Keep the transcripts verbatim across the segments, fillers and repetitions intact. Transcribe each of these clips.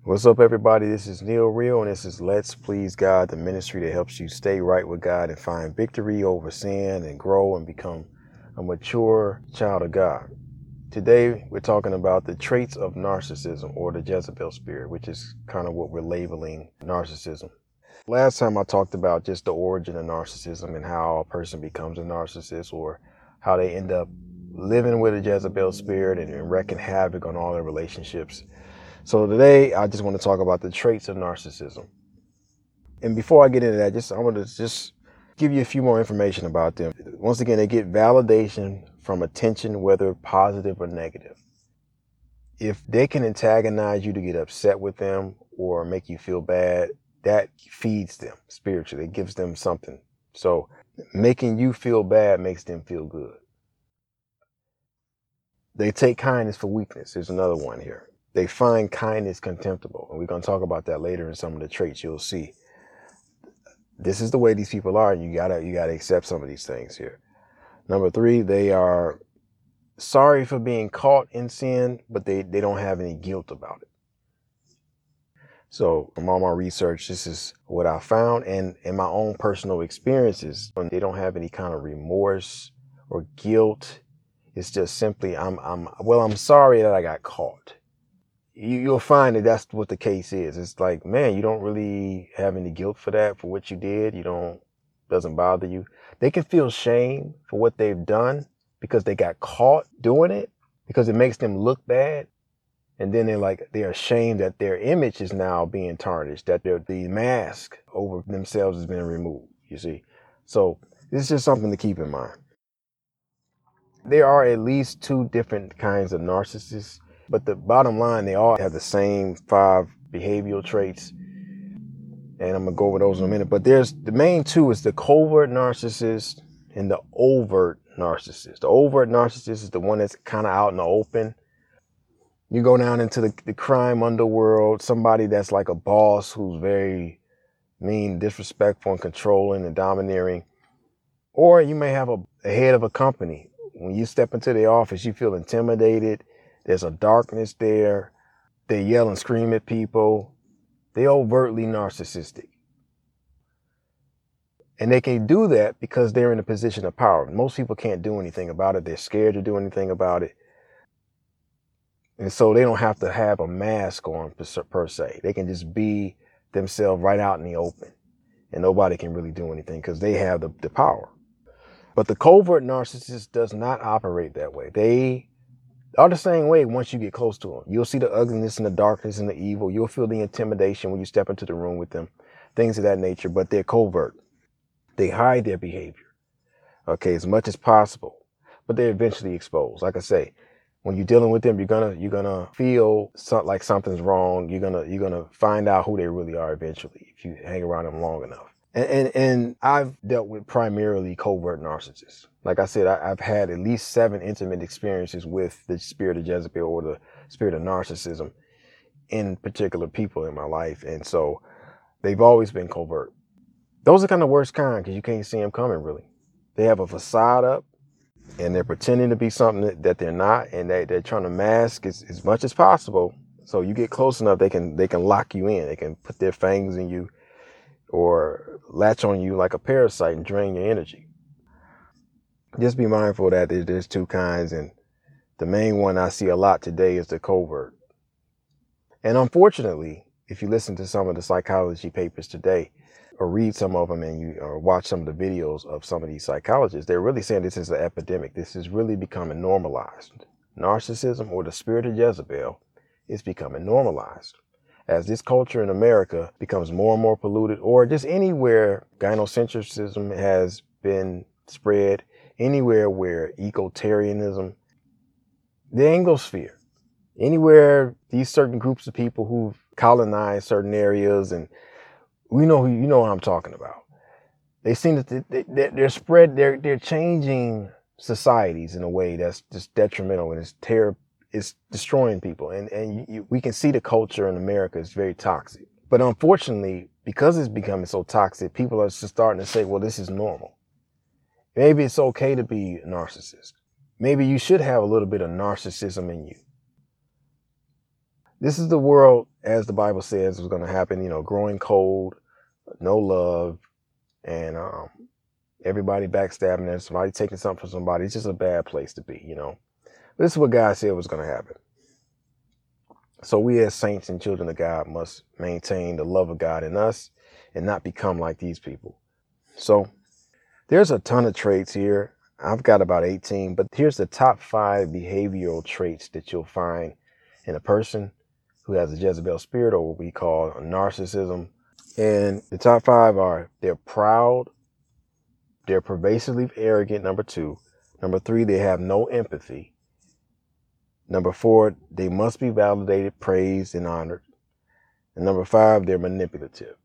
What's up, everybody? This is Neil Real, and this is Let's Please God, the ministry that helps you stay right with God and find victory over sin and grow and become a mature child of God. Today, we're talking about the traits of narcissism, or the Jezebel spirit, which is kind of what we're labeling narcissism. Last time I talked about just the origin of narcissism and how a person becomes a narcissist, or how they end up living with a Jezebel spirit and, and wreaking havoc on all their relationships. So today, I just want to talk about the traits of narcissism. And before I get into that, just I want to just give you a few more information about them. Once again, they get validation from attention, whether positive or negative. If they can antagonize you to get upset with them or make you feel bad, that feeds them spiritually. It gives them something. So making you feel bad makes them feel good. They take kindness for weakness. There's another one here. They find kindness contemptible. And we're going to talk about that later in some of the traits you'll see. This is the way these people are, and you gotta you gotta accept some of these things here. Number three, they are sorry for being caught in sin, but they, they don't have any guilt about it. So from all my research, this is what I found, and in my own personal experiences, they don't have any kind of remorse or guilt. It's just simply, I'm I'm well, I'm sorry that I got caught. You, you'll find that that's what the case is. It's like, man, you don't really have any guilt for that, for what you did. You don't, doesn't bother you. They can feel shame for what they've done because they got caught doing it, because it makes them look bad. And then they're like, they're ashamed that their image is now being tarnished, that their, the mask over themselves has been removed, you see. So this is just something to keep in mind. There are at least two different kinds of narcissists. But the bottom line, they all have the same five behavioral traits. And I'm going to go over those in a minute. But there's the main two is the covert narcissist and the overt narcissist. The overt narcissist is the one that's kind of out in the open. You go down into the, the crime underworld, somebody that's like a boss who's very mean, disrespectful, and controlling and domineering. Or you may have a, a head of a company. When you step into the office, you feel intimidated. There's a darkness there. They yell and scream at people. They're overtly narcissistic. And they can do that because they're in a position of power. Most people can't do anything about it. They're scared to do anything about it. And so they don't have to have a mask on per se. They can just be themselves right out in the open. And nobody can really do anything because they have the, the power. But the covert narcissist does not operate that way. They are the same way once you get close to them. You'll see the ugliness and the darkness and the evil. You'll feel the intimidation when you step into the room with them, things of that nature, but they're covert. They hide their behavior, okay, as much as possible, but they're eventually exposed. Like I say, when you're dealing with them, you're gonna you're gonna feel so, like something's wrong. You're gonna you're gonna find out who they really are eventually if you hang around them long enough. And, and, and I've dealt with primarily covert narcissists. Like I said, I, I've had at least seven intimate experiences with the spirit of Jezebel or the spirit of narcissism in particular people in my life. And so they've always been covert. Those are kind of the worst kind because you can't see them coming really. They have a facade up and they're pretending to be something that, that they're not, and they, they're trying to mask as, as much as possible. So you get close enough, they can they can lock you in. They can put their fangs in you or latch on you like a parasite and drain your energy. Just be mindful that there's two kinds, and the main one I see a lot today is the covert. And unfortunately, if you listen to some of the psychology papers today, or read some of them and you or watch some of the videos of some of these psychologists, they're really saying this is an epidemic. This is really becoming normalized. Narcissism, or the spirit of Jezebel, is becoming normalized. As this culture in America becomes more and more polluted, or just anywhere gynocentrism has been spread, anywhere where ecotarianism, the Anglosphere, anywhere these certain groups of people who've colonized certain areas, and we know who, you know what I'm talking about. They seem that they, they, they're spread, they're they're changing societies in a way that's just detrimental and it's terrible. It's destroying people. And, and you, we can see the culture in America is very toxic. But unfortunately, because it's becoming so toxic, people are just starting to say, well, this is normal. Maybe it's okay to be a narcissist. Maybe you should have a little bit of narcissism in you. This is the world, as the Bible says, was going to happen, you know, growing cold, no love, and um, everybody backstabbing and somebody taking something from somebody. It's just a bad place to be, you know. But this is what God said was going to happen. So we as saints and children of God must maintain the love of God in us and not become like these people. So there's a ton of traits here. I've got about eighteen, but here's the top five behavioral traits that you'll find in a person who has a Jezebel spirit, or what we call a narcissism. And the top five are: they're proud, they're pervasively arrogant, number two. Number three, they have no empathy. Number four, they must be validated, praised, and honored. And number five, they're manipulative.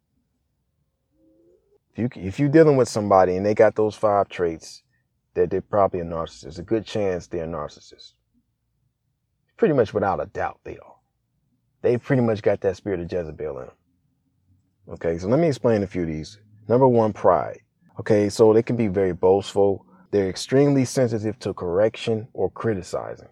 If, you, if you're dealing with somebody and they got those five traits, that they're probably a narcissist. A good chance they're a narcissist. Pretty much without a doubt they are. They pretty much got that spirit of Jezebel in them. Okay, so let me explain a few of these. Number one, pride. Okay, so they can be very boastful. They're extremely sensitive to correction or criticizing.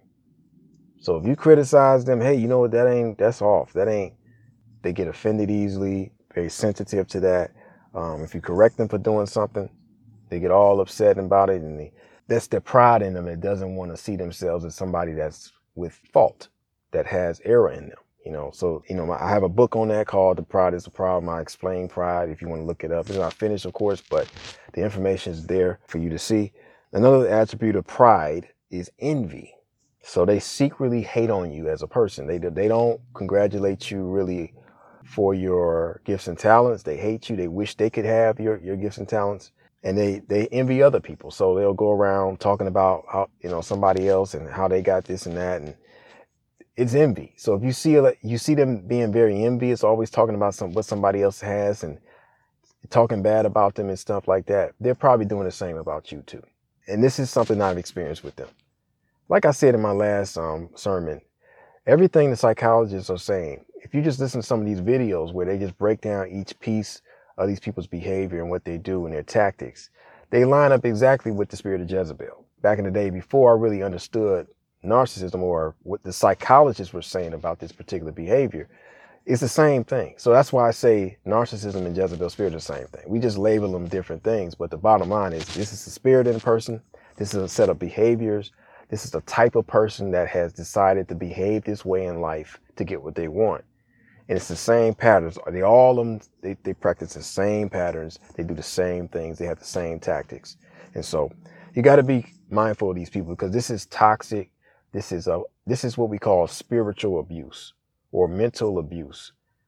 So if you criticize them, hey, you know what, that ain't, that's off. That ain't, they get offended easily, very sensitive to that. Um, if you correct them for doing something, they get all upset about it. And they, that's the pride in them that doesn't want to see themselves as somebody that's with fault, that has error in them. You know, so, you know, I have a book on that called The Pride is the Problem. I explain pride if you want to look it up. It's not finished, of course, but the information is there for you to see. Another attribute of pride is envy. So they secretly hate on you as a person. They, they don't congratulate you really for your gifts and talents. They hate you. They wish they could have your, your gifts and talents. And they, they envy other people. So they'll go around talking about how, you know, somebody else and how they got this and that. And it's envy. So if you see you see them being very envious, always talking about some what somebody else has and talking bad about them and stuff like that, they're probably doing the same about you too. And this is something I've experienced with them. Like I said in my last um, sermon, everything the psychologists are saying, if you just listen to some of these videos where they just break down each piece of these people's behavior and what they do and their tactics, they line up exactly with the spirit of Jezebel. Back in the day, before I really understood narcissism or what the psychologists were saying about this particular behavior, it's the same thing. So that's why I say narcissism and Jezebel spirit are the same thing. We just label them different things, but the bottom line is this is the spirit in a person. This is a set of behaviors. This is the type of person that has decided to behave this way in life to get what they want. And it's the same patterns. They all of them, they, they practice the same patterns. They do the same things. They have the same tactics. And so you got to be mindful of these people, because this is toxic. This is a this is what we call spiritual abuse or mental abuse.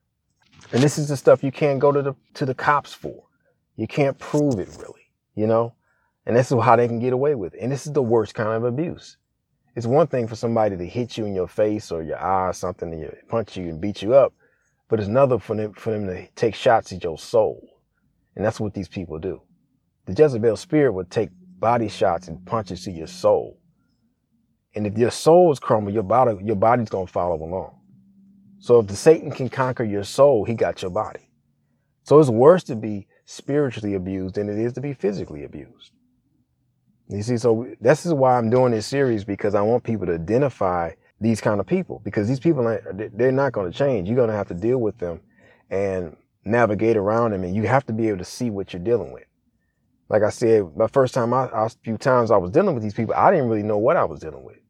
And this is the stuff you can't go to the to the cops for. You can't prove it really, you know? And this is how they can get away with it. And this is the worst kind of abuse. It's one thing for somebody to hit you in your face or your eye or something and you punch you and beat you up, but it's another for them for them to take shots at your soul. And that's what these people do. The Jezebel spirit would take body shots and punches to your soul. And if your soul is crumbled, your body, your body's going to follow along. So if the Satan can conquer your soul, he got your body. So it's worse to be spiritually abused than it is to be physically abused. You see, so this is why I'm doing this series, because I want people to identify these kind of people, because these people, they're not going to change. You're going to have to deal with them and navigate around them. And you have to be able to see what you're dealing with. Like I said, the first time I, a few times I was dealing with these people, I didn't really know what I was dealing with.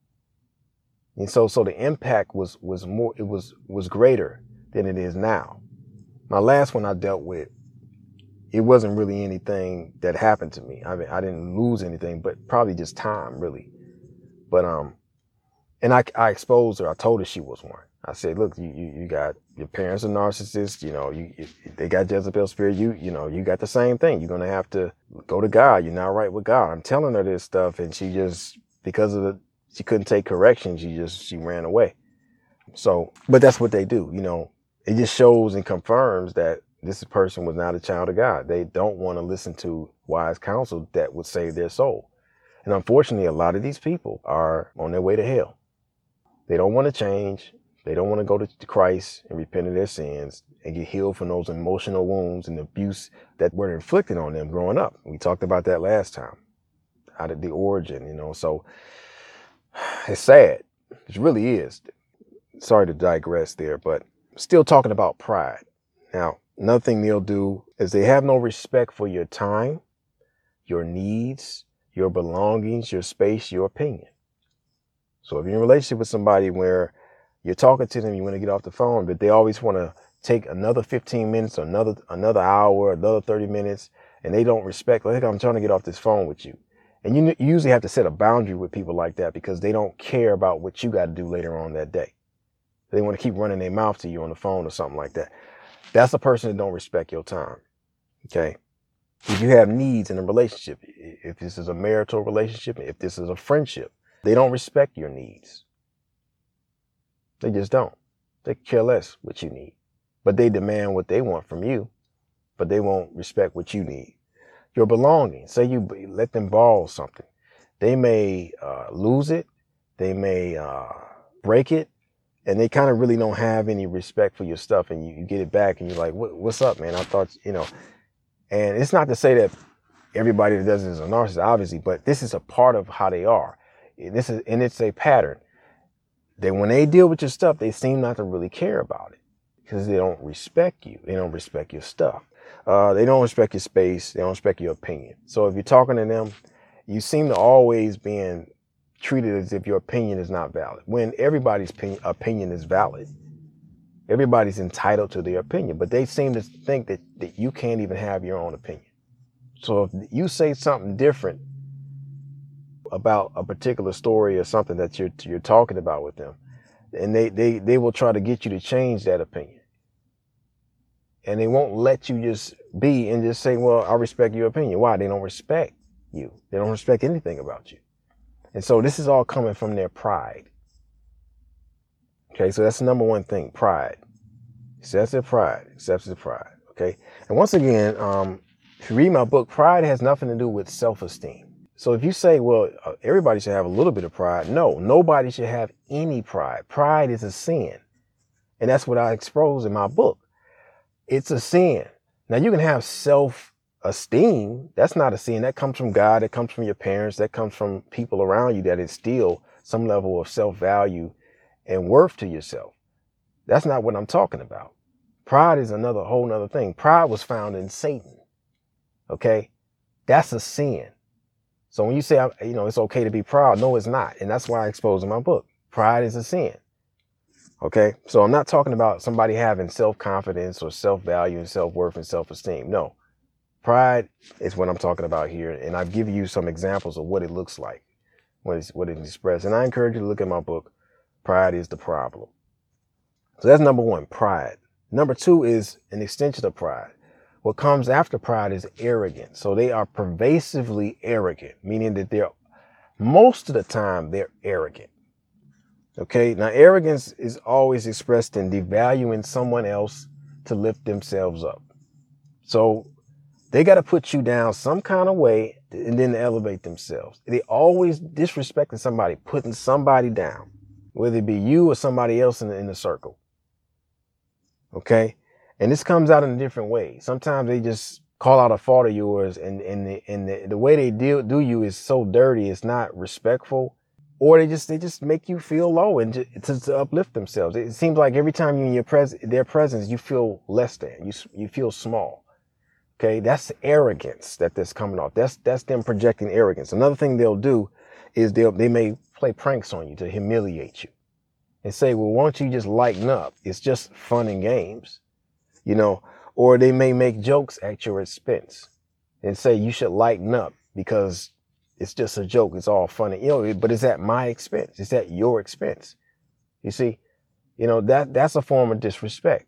And so, so the impact was, was more, it was, was greater than it is now. My last one I dealt with, it wasn't really anything that happened to me. I mean, I didn't lose anything, but probably just time, really. But, um, and I, I exposed her. I told her she was one. I said, look, you, you, you got, your parents are narcissists, you know, you, you, they got Jezebel spirit, you, you know, you got the same thing. You're going to have to go to God. You're not right with God. I'm telling her this stuff. And she just, because of the, she couldn't take correction, she just, she ran away. So, but that's what they do. You know, it just shows and confirms that this person was not a child of God. They don't want to listen to wise counsel that would save their soul. And unfortunately, a lot of these people are on their way to hell. They don't want to change. They don't want to go to Christ and repent of their sins and get healed from those emotional wounds and abuse that were inflicted on them growing up. We talked about that last time, out of the origin, you know. So it's sad. It really is. sorry to digress there, but still talking about pride. Now, another thing they'll do is they have no respect for your time, your needs, your belongings, your space, your opinion. So if you're in a relationship with somebody where you're talking to them, you want to get off the phone, but they always want to take another fifteen minutes or another another hour, another thirty minutes, and they don't respect, like, I'm trying to get off this phone with you. And you, you usually have to set a boundary with people like that because they don't care about what you got to do later on that day. They want to keep running their mouth to you on the phone or something like that. That's a person that don't respect your time. Okay. If you have needs in a relationship, if this is a marital relationship, if this is a friendship, they don't respect your needs. They just don't. They care less what you need, but they demand what they want from you, but they won't respect what you need. Your belongings, say you let them borrow something. They may uh, lose it. They may uh, break it. And they kind of really don't have any respect for your stuff. And you, you get it back and you're like, what, what's up, man? I thought, you know, and it's not to say that everybody that does it is a narcissist, obviously, but this is a part of how they are. This is, and it's a pattern. That when they deal with your stuff, they seem not to really care about it because they don't respect you. They don't respect your stuff. Uh, they don't respect your space. They don't respect your opinion. So if you're talking to them, you seem to always being treated as if your opinion is not valid, when everybody's opinion, opinion is valid. Everybody's entitled to their opinion, but they seem to think that, that you can't even have your own opinion. So if you say something different about a particular story or something that you're you're talking about with them, and they, they, they will try to get you to change that opinion. And they won't let you just be and just say, well, I respect your opinion. Why? They don't respect you. They don't respect anything about you. And so this is all coming from their pride. Okay, so that's the number one thing, pride. Excessive pride, excessive pride, okay? And once again, um, if you read my book, pride has nothing to do with self-esteem. So if you say, well, uh, everybody should have a little bit of pride, no, nobody should have any pride. Pride is a sin. And that's what I expose in my book. It's a sin. Now, you can have self-esteem. That's not a sin. That comes from God. That comes from your parents. That comes from people around you that instill some level of self-value and worth to yourself. That's not what I'm talking about. Pride is another whole nother thing. Pride was found in Satan. Okay? That's a sin. So when you say, you know, it's okay to be proud, no, it's not. And that's why I expose in my book. Pride is a sin. Okay? So I'm not talking about somebody having self-confidence or self-value and self-worth and self-esteem. No. Pride is what I'm talking about here. And I've given you some examples of what it looks like, what it's, what it's expressed. And I encourage you to look at my book, Pride is the Problem. So that's number one, pride. Number two is an extension of pride. What comes after pride is arrogance. So they are pervasively arrogant, meaning that they're, most of the time, they're arrogant. Okay, now arrogance is always expressed in devaluing someone else to lift themselves up. So they got to put you down some kind of way and then elevate themselves. They always disrespecting somebody, putting somebody down, whether it be you or somebody else in the, in the circle. Okay, and this comes out in a different way. Sometimes they just call out a fault of yours, and and the, and the, the way they deal do you is so dirty, it's not respectful. Or they just they just make you feel low and to, to, to uplift themselves. It seems like every time you're in your pres their presence, you feel less than. You you feel small. Okay, that's arrogance that that's coming off. That's that's them projecting arrogance. Another thing they'll do is they they may play pranks on you to humiliate you and say, well, why don't you just lighten up? It's just fun and games, you know. Or they may make jokes at your expense and say you should lighten up because it's just a joke. It's all funny, you know, but it's at my expense. It's at your expense. You see, you know, that that's a form of disrespect.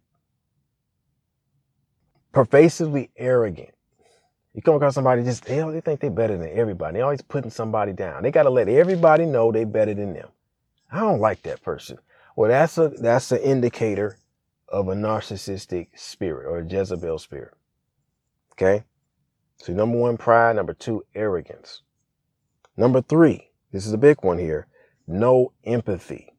Pervasively arrogant. You come across somebody just, they, they think they're better than everybody. They're always putting somebody down. They got to let everybody know they're better than them. I don't like that person. Well, that's a that's an indicator of a narcissistic spirit or a Jezebel spirit. Okay? So number one, pride. Number two, arrogance. Number three, this is a big one here, no empathy.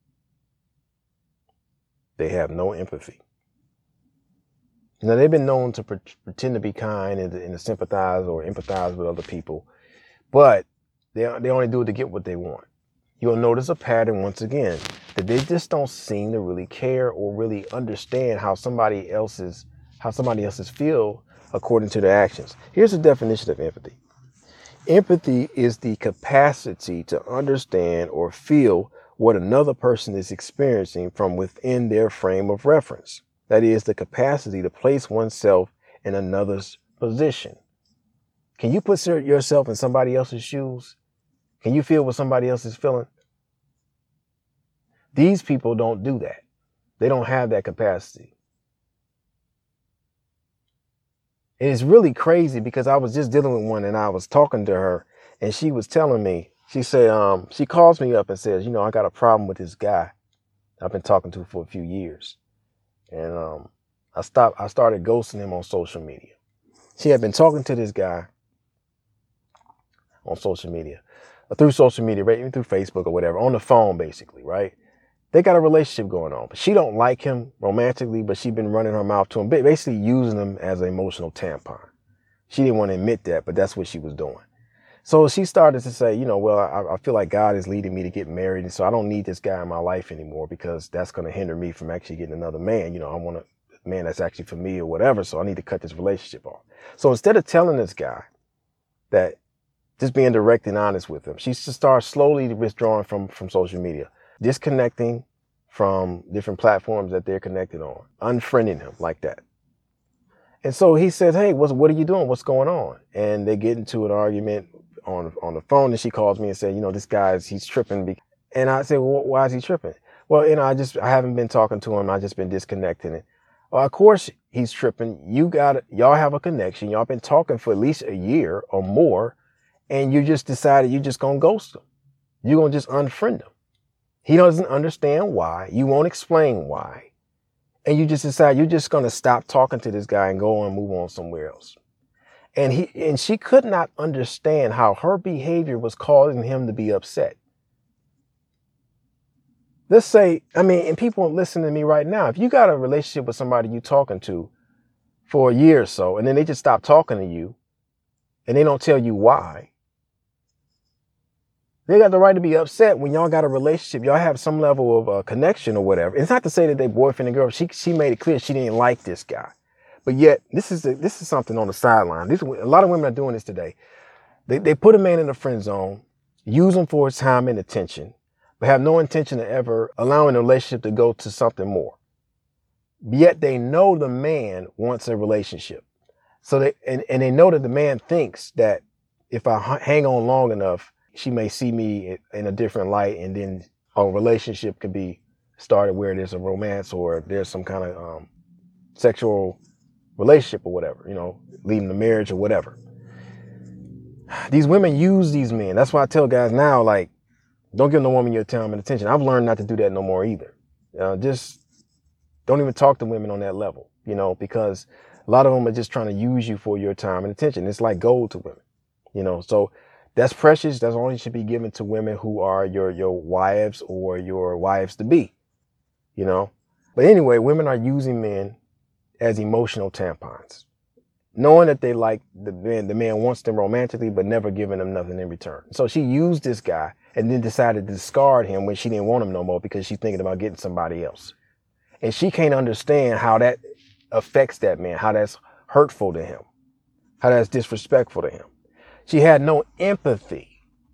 They have no empathy. Now, they've been known to pre- pretend to be kind and to, and to sympathize or empathize with other people, but they, they only do it to get what they want. You'll notice a pattern once again. that they just don't seem to really care or really understand how somebody else's how somebody else's feel according to their actions. Here's the definition of empathy. Empathy is the capacity to understand or feel what another person is experiencing from within their frame of reference. That is, the capacity to place oneself in another's position. Can you put yourself in somebody else's shoes? Can you feel what somebody else is feeling? These people don't do that. They don't have that capacity. And it's really crazy because I was just dealing with one and I was talking to her and she was telling me, she said, um, she calls me up and says, you know, I got a problem with this guy I've been talking to for a few years. And um, I stopped, I started ghosting him on social media. She had been talking to this guy on social media, through social media, right? Even through Facebook or whatever, on the phone, basically, right? They got a relationship going on, but she don't like him romantically, but she's been running her mouth to him, basically using him as an emotional tampon. She didn't want to admit that, but that's what she was doing. So she started to say, you know, well, I, I feel like God is leading me to get married. And so I don't need this guy in my life anymore because that's going to hinder me from actually getting another man. You know, I want a man that's actually for me or whatever. So I need to cut this relationship off. So instead of telling this guy that, just being direct and honest with him, she starts slowly withdrawing from, from social media, disconnecting from different platforms that they're connected on, unfriending him like that. And so he says, hey, what's, what are you doing? What's going on? And they get into an argument on, on the phone, and she calls me and said, you know, this guy's, he's tripping. And I said, well, why is he tripping? Well, you know, I just, I haven't been talking to him. I just been disconnecting it. Well, of course he's tripping. You got it. Y'all have a connection. Y'all been talking for at least a year or more. And you just decided you're just going to ghost him. You're going to just unfriend him. He doesn't understand why. You won't explain why. And you just decide you're just going to stop talking to this guy and go and move on somewhere else. And he and she could not understand how her behavior was causing him to be upset. Let's say, I mean, and people listening to me right now, if you got a relationship with somebody you're talking to for a year or so, and then they just stop talking to you and they don't tell you why, they got the right to be upset when y'all got a relationship. Y'all have some level of uh, connection or whatever. It's not to say that they boyfriend and girl. She she made it clear she didn't like this guy. But yet, this is a, this is something on the sideline. This, a lot of women are doing this today. They, they put a man in the friend zone, use him for his time and attention, but have no intention of ever allowing the relationship to go to something more. Yet they know the man wants a relationship. So they and, and they know that the man thinks that if I h- hang on long enough, she may see me in a different light, and then a relationship could be started where there's a romance or there's some kind of um, sexual relationship or whatever, you know, leading to marriage or whatever. These women use these men. That's why I tell guys now, like, don't give no woman your time and attention. I've learned not to do that no more either. Uh, just don't even talk to women on that level, you know, because a lot of them are just trying to use you for your time and attention. It's like gold to women, you know, so that's precious. That's only should be given to women who are your, your wives or your wives to be, you know. But anyway, women are using men as emotional tampons, knowing that they like the man, the man wants them romantically, but never giving them nothing in return. So she used this guy and then decided to discard him when she didn't want him no more because she's thinking about getting somebody else. And she can't understand how that affects that man, how that's hurtful to him, how that's disrespectful to him. She had no empathy.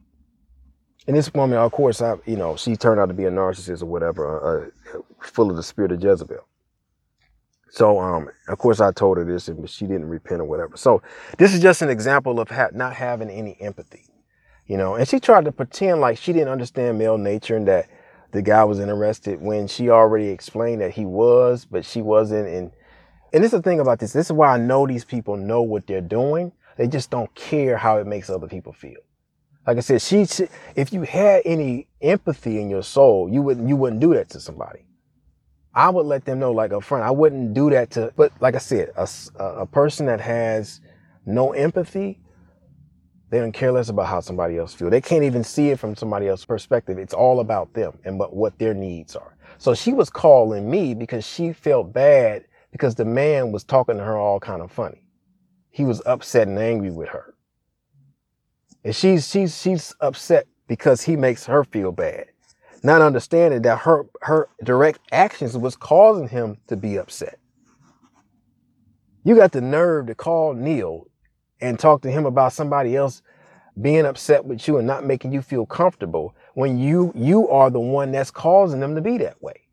And this woman, of course, I, you know, she turned out to be a narcissist or whatever, uh, full of the spirit of Jezebel. So, um, of course, I told her this, and she didn't repent or whatever. So this is just an example of ha- not having any empathy, you know. And she tried to pretend like she didn't understand male nature and that the guy was interested when she already explained that he was, but she wasn't. And and this is the thing about this. This is why I know these people know what they're doing. They just don't care how it makes other people feel. Like I said, she, she if you had any empathy in your soul, you wouldn't you wouldn't do that to somebody. I would let them know, like a friend, I wouldn't do that to, but like I said, a, a person that has no empathy, they don't care less about how somebody else feels. They can't even see it from somebody else's perspective. It's all about them and what, what their needs are. So she was calling me because she felt bad because the man was talking to her all kind of funny. He was upset and angry with her. And she's, she's, she's upset because he makes her feel bad. not understanding that her her direct actions was causing him to be upset. You got the nerve to call Neil and talk to him about somebody else being upset with you and not making you feel comfortable when you you are the one that's causing them to be that way.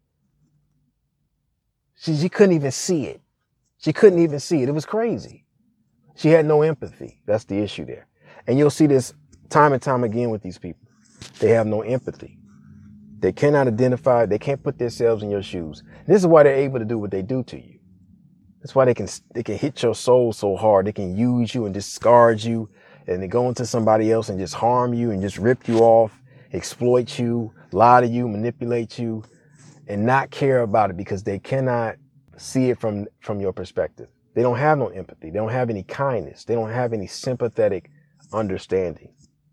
She, she couldn't even see it. She couldn't even see it. It was crazy. She had no empathy. That's the issue there. And you'll see this time and time again with these people. They have no empathy. They cannot identify. They can't put themselves in your shoes. This is why they're able to do what they do to you. That's why they can they can hit your soul so hard. They can use you and discard you, and they go into somebody else and just harm you and just rip you off, exploit you, lie to you, manipulate you, and not care about it because they cannot see it from, from your perspective. They don't have no empathy. They don't have any kindness. They don't have any sympathetic understanding.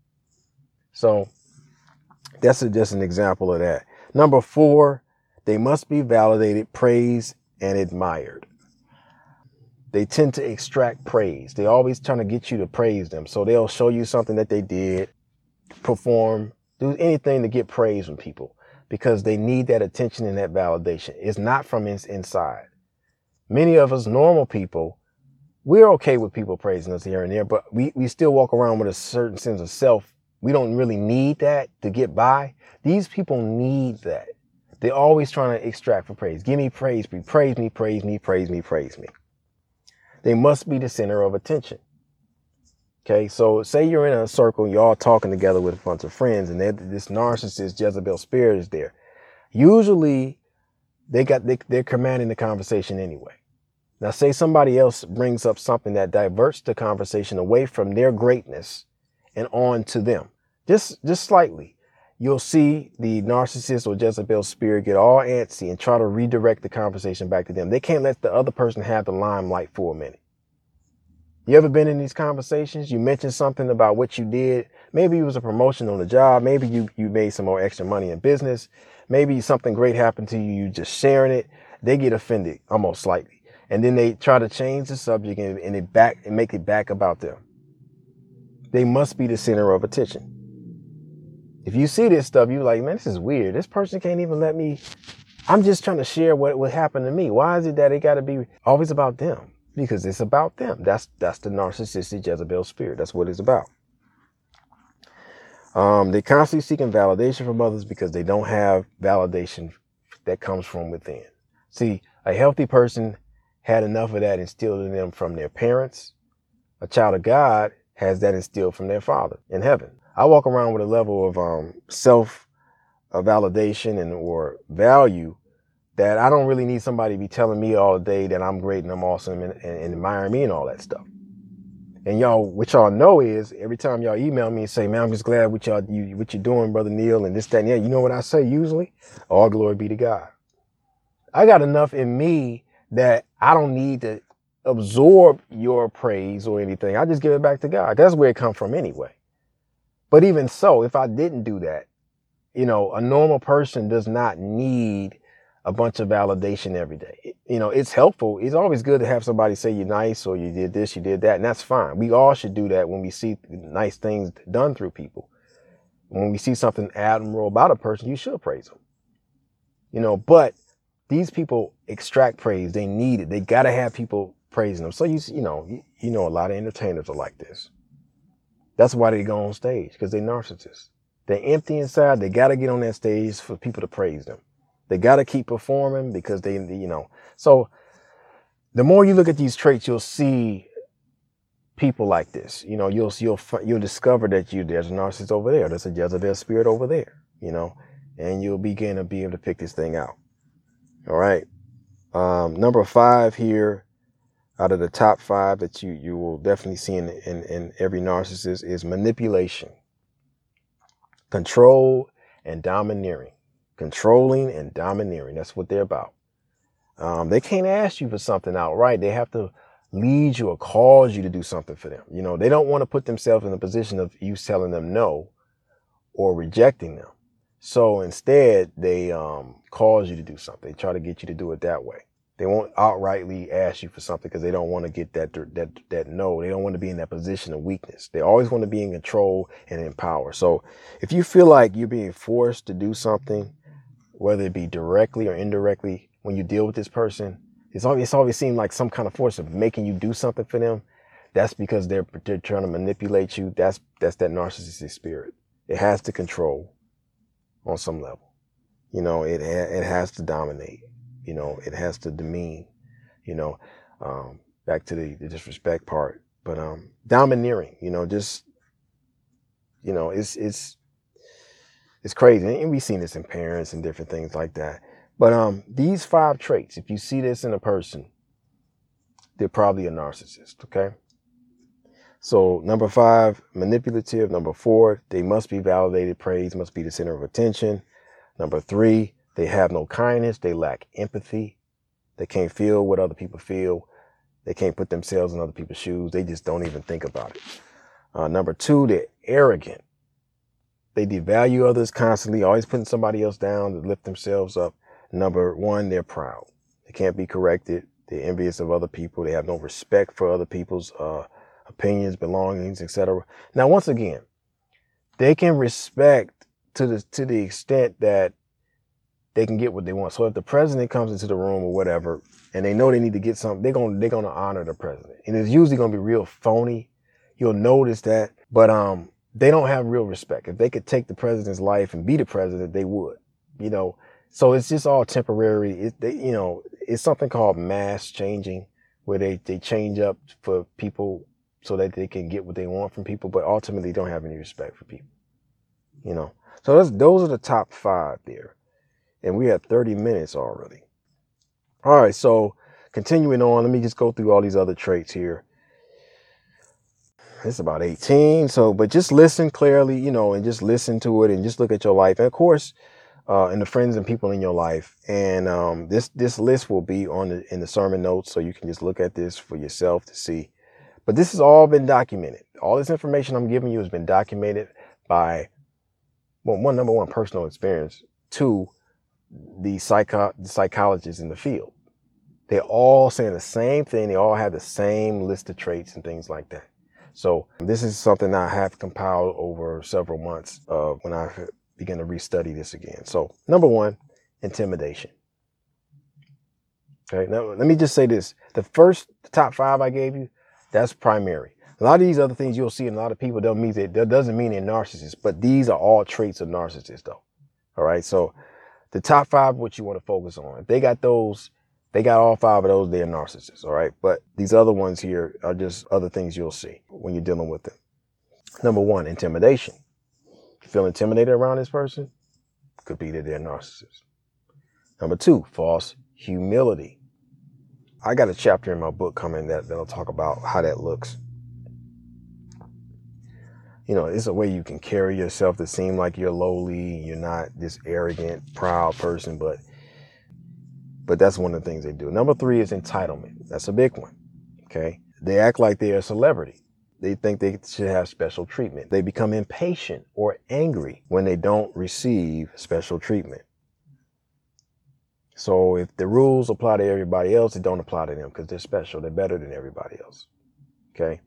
So that's a, just an example of that. Number four, they must be validated, praised, and admired. They tend to extract praise. They're always trying to get you to praise them. So they'll show you something that they did, perform, do anything to get praise from people because they need that attention and that validation. It's not from inside. Many of us normal people, we're okay with people praising us here and there, but we, we still walk around with a certain sense of self. We don't really need that to get by. These people need that. They're always trying to extract for praise. Give me praise, praise me, praise me, praise me, praise me. They must be the center of attention. Okay, so say you're in a circle, you're all talking together with a bunch of friends, and this narcissist Jezebel spirit is there. Usually, they got they, they're commanding the conversation anyway. Now, say somebody else brings up something that diverts the conversation away from their greatness and on to them, just just slightly. You'll see the narcissist or Jezebel spirit get all antsy and try to redirect the conversation back to them. They can't let the other person have the limelight for a minute. You ever been in these conversations? You mentioned something about what you did. Maybe it was a promotion on the job. Maybe you, you made some more extra money in business. Maybe something great happened to you. You just sharing it. They get offended almost slightly. And then they try to change the subject and, and, it back, and make it back about them. They must be the center of attention. If you see this stuff, you're like, man, this is weird. This person can't even let me. I'm just trying to share what, what happened to me. Why is it that it got to be always about them? Because it's about them. That's that's the narcissistic Jezebel spirit. That's what it's about. Um, they're constantly seeking validation from others because they don't have validation that comes from within. See, a healthy person had enough of that instilled in them from their parents. A child of God has that instilled from their Father in heaven. I walk around with a level of um, self uh, validation and or value that I don't really need somebody to be telling me all day that I'm great and I'm awesome and, and, and admire me and all that stuff. And y'all, what y'all know is every time y'all email me and say, man, I'm just glad what y'all, you, what you're doing, Brother Neil, and this, that, and that. You know what I say usually? All glory be to God. I got enough in me that I don't need to absorb your praise or anything. I just give it back to God. That's where it comes from anyway. But even so, if I didn't do that, you know, a normal person does not need a bunch of validation every day. It, you know, it's helpful. It's always good to have somebody say you're nice or you did this, you did that, and that's fine. We all should do that when we see nice things done through people. When we see something admirable about a person, you should praise them. You know, but these people extract praise. They need it. They got to have people praising them. So, you, you know, you, you know, a lot of entertainers are like this. That's why they go on stage, because they're narcissists. They're empty inside. They got to get on that stage for people to praise them. They got to keep performing because they, you know, so the more you look at these traits, you'll see people like this. You know, you'll, you'll, you'll discover that you, there's a narcissist over there. There's a Jezebel spirit over there, you know, and you'll begin to be able to pick this thing out. All right. Um, number five here, out of the top five that you, you will definitely see in, in, in every narcissist is manipulation, control, and domineering. Controlling and domineering. That's what they're about. Um, they can't ask you for something outright. They have to lead you or cause you to do something for them. You know, they don't want to put themselves in a position of you telling them no or rejecting them. So instead, they um, cause you to do something. They try to get you to do it that way. They won't outrightly ask you for something because they don't want to get that, that, that no. They don't want to be in that position of weakness. They always want to be in control and in power. So if you feel like you're being forced to do something, whether it be directly or indirectly, when you deal with this person, it's always, it's always seemed like some kind of force of making you do something for them. That's because they're, they're trying to manipulate you. That's, that's that narcissistic spirit. It has to control on some level. You know, it, it has to dominate. You know, it has to demean, you know, um, back to the, the disrespect part, but, um, domineering, you know, just, you know, it's, it's, it's crazy. And we've seen this in parents and different things like that. But, um, these five traits, if you see this in a person, they're probably a narcissist. Okay. So number five, manipulative. Number four, they must be validated. Praise must be the center of attention. Number three, they have no kindness. They lack empathy. They can't feel what other people feel. They can't put themselves in other people's shoes. They just don't even think about it. Uh, number two, they're arrogant. They devalue others constantly, always putting somebody else down to lift themselves up. Number one, they're proud. They can't be corrected. They're envious of other people. They have no respect for other people's uh, opinions, belongings, et cetera. Now, once again, they can respect to the to the extent that they can get what they want. So if the president comes into the room or whatever, and they know they need to get something, they're going they're going to honor the president. And it's usually going to be real phony. You'll notice that. But um, they don't have real respect. If they could take the president's life and be the president, they would. You know, so it's just all temporary. It, they, you know, it's something called mass changing, where they, they change up for people so that they can get what they want from people, but ultimately don't have any respect for people. You know, so that's, those are the top five there. And we have thirty minutes already. All right, so continuing on, let me just go through all these other traits here. It's about eighteen. So, but just listen clearly, you know, and just listen to it and just look at your life. And of course, uh, and the friends and people in your life. And um, this this list will be on the, in the sermon notes, so you can just look at this for yourself to see. But this has all been documented. All this information I'm giving you has been documented by, well, one, number one, personal experience. Two, the psycho the psychologists in the field. They're all saying the same thing. They all have the same list of traits and things like that. So this is something I have compiled over several months uh, when I began to restudy this again. So number one, intimidation. Okay, now let me just say this. The first the top five I gave you, that's primary. A lot of these other things you'll see in a lot of people don't mean that, that doesn't mean they're narcissists, but these are all traits of narcissists though. All right, so the top five, what you want to focus on. If they got those, they got all five of those, they're narcissists, all right? But these other ones here are just other things you'll see when you're dealing with them. Number one, intimidation. You feel intimidated around this person? Could be that they're narcissists. Number two, false humility. I got a chapter in my book coming that, that'll talk about how that looks. You know, it's a way you can carry yourself to seem like you're lowly, you're not this arrogant, proud person, but but that's one of the things they do. Number three is entitlement. That's a big one, okay? They act like they're a celebrity. They think they should have special treatment. They become impatient or angry when they don't receive special treatment. So if the rules apply to everybody else, it don't apply to them because they're special. They're better than everybody else, okay?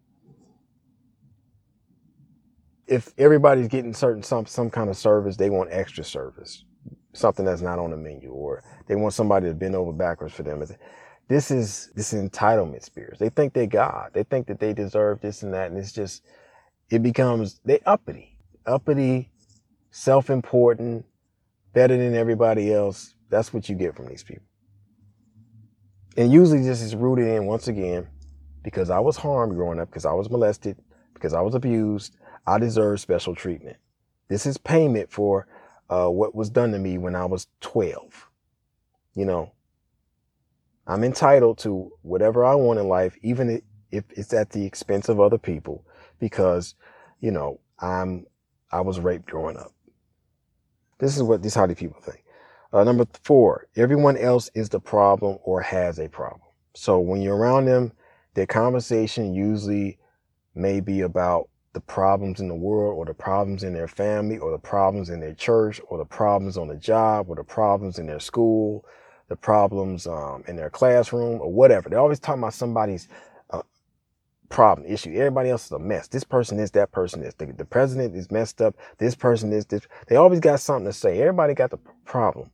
If everybody's getting certain some some kind of service, they want extra service, something that's not on the menu, or they want somebody to bend over backwards for them. This is this is entitlement spirits. They think they're God. They think that they deserve this and that, and it's just it becomes they uppity, uppity, self-important, better than everybody else. That's what you get from these people. And usually this is rooted in, once again, because I was harmed growing up, because I was molested, because I was abused. I deserve special treatment. This is payment for uh, what was done to me when I was twelve. You know, I'm entitled to whatever I want in life, even if it's at the expense of other people, because, you know, I'm I was raped growing up. This is what this is how the people think. Uh, number four, everyone else is the problem or has a problem. So when you're around them, their conversation usually may be about the problems in the world, or the problems in their family, or the problems in their church, or the problems on the job, or the problems in their school, the problems um, in their classroom or whatever. They're always talking about somebody's uh, problem, issue. Everybody else is a mess. This person is, that person is. The, the president is messed up. This person is this. They always got something to say. Everybody got the problem.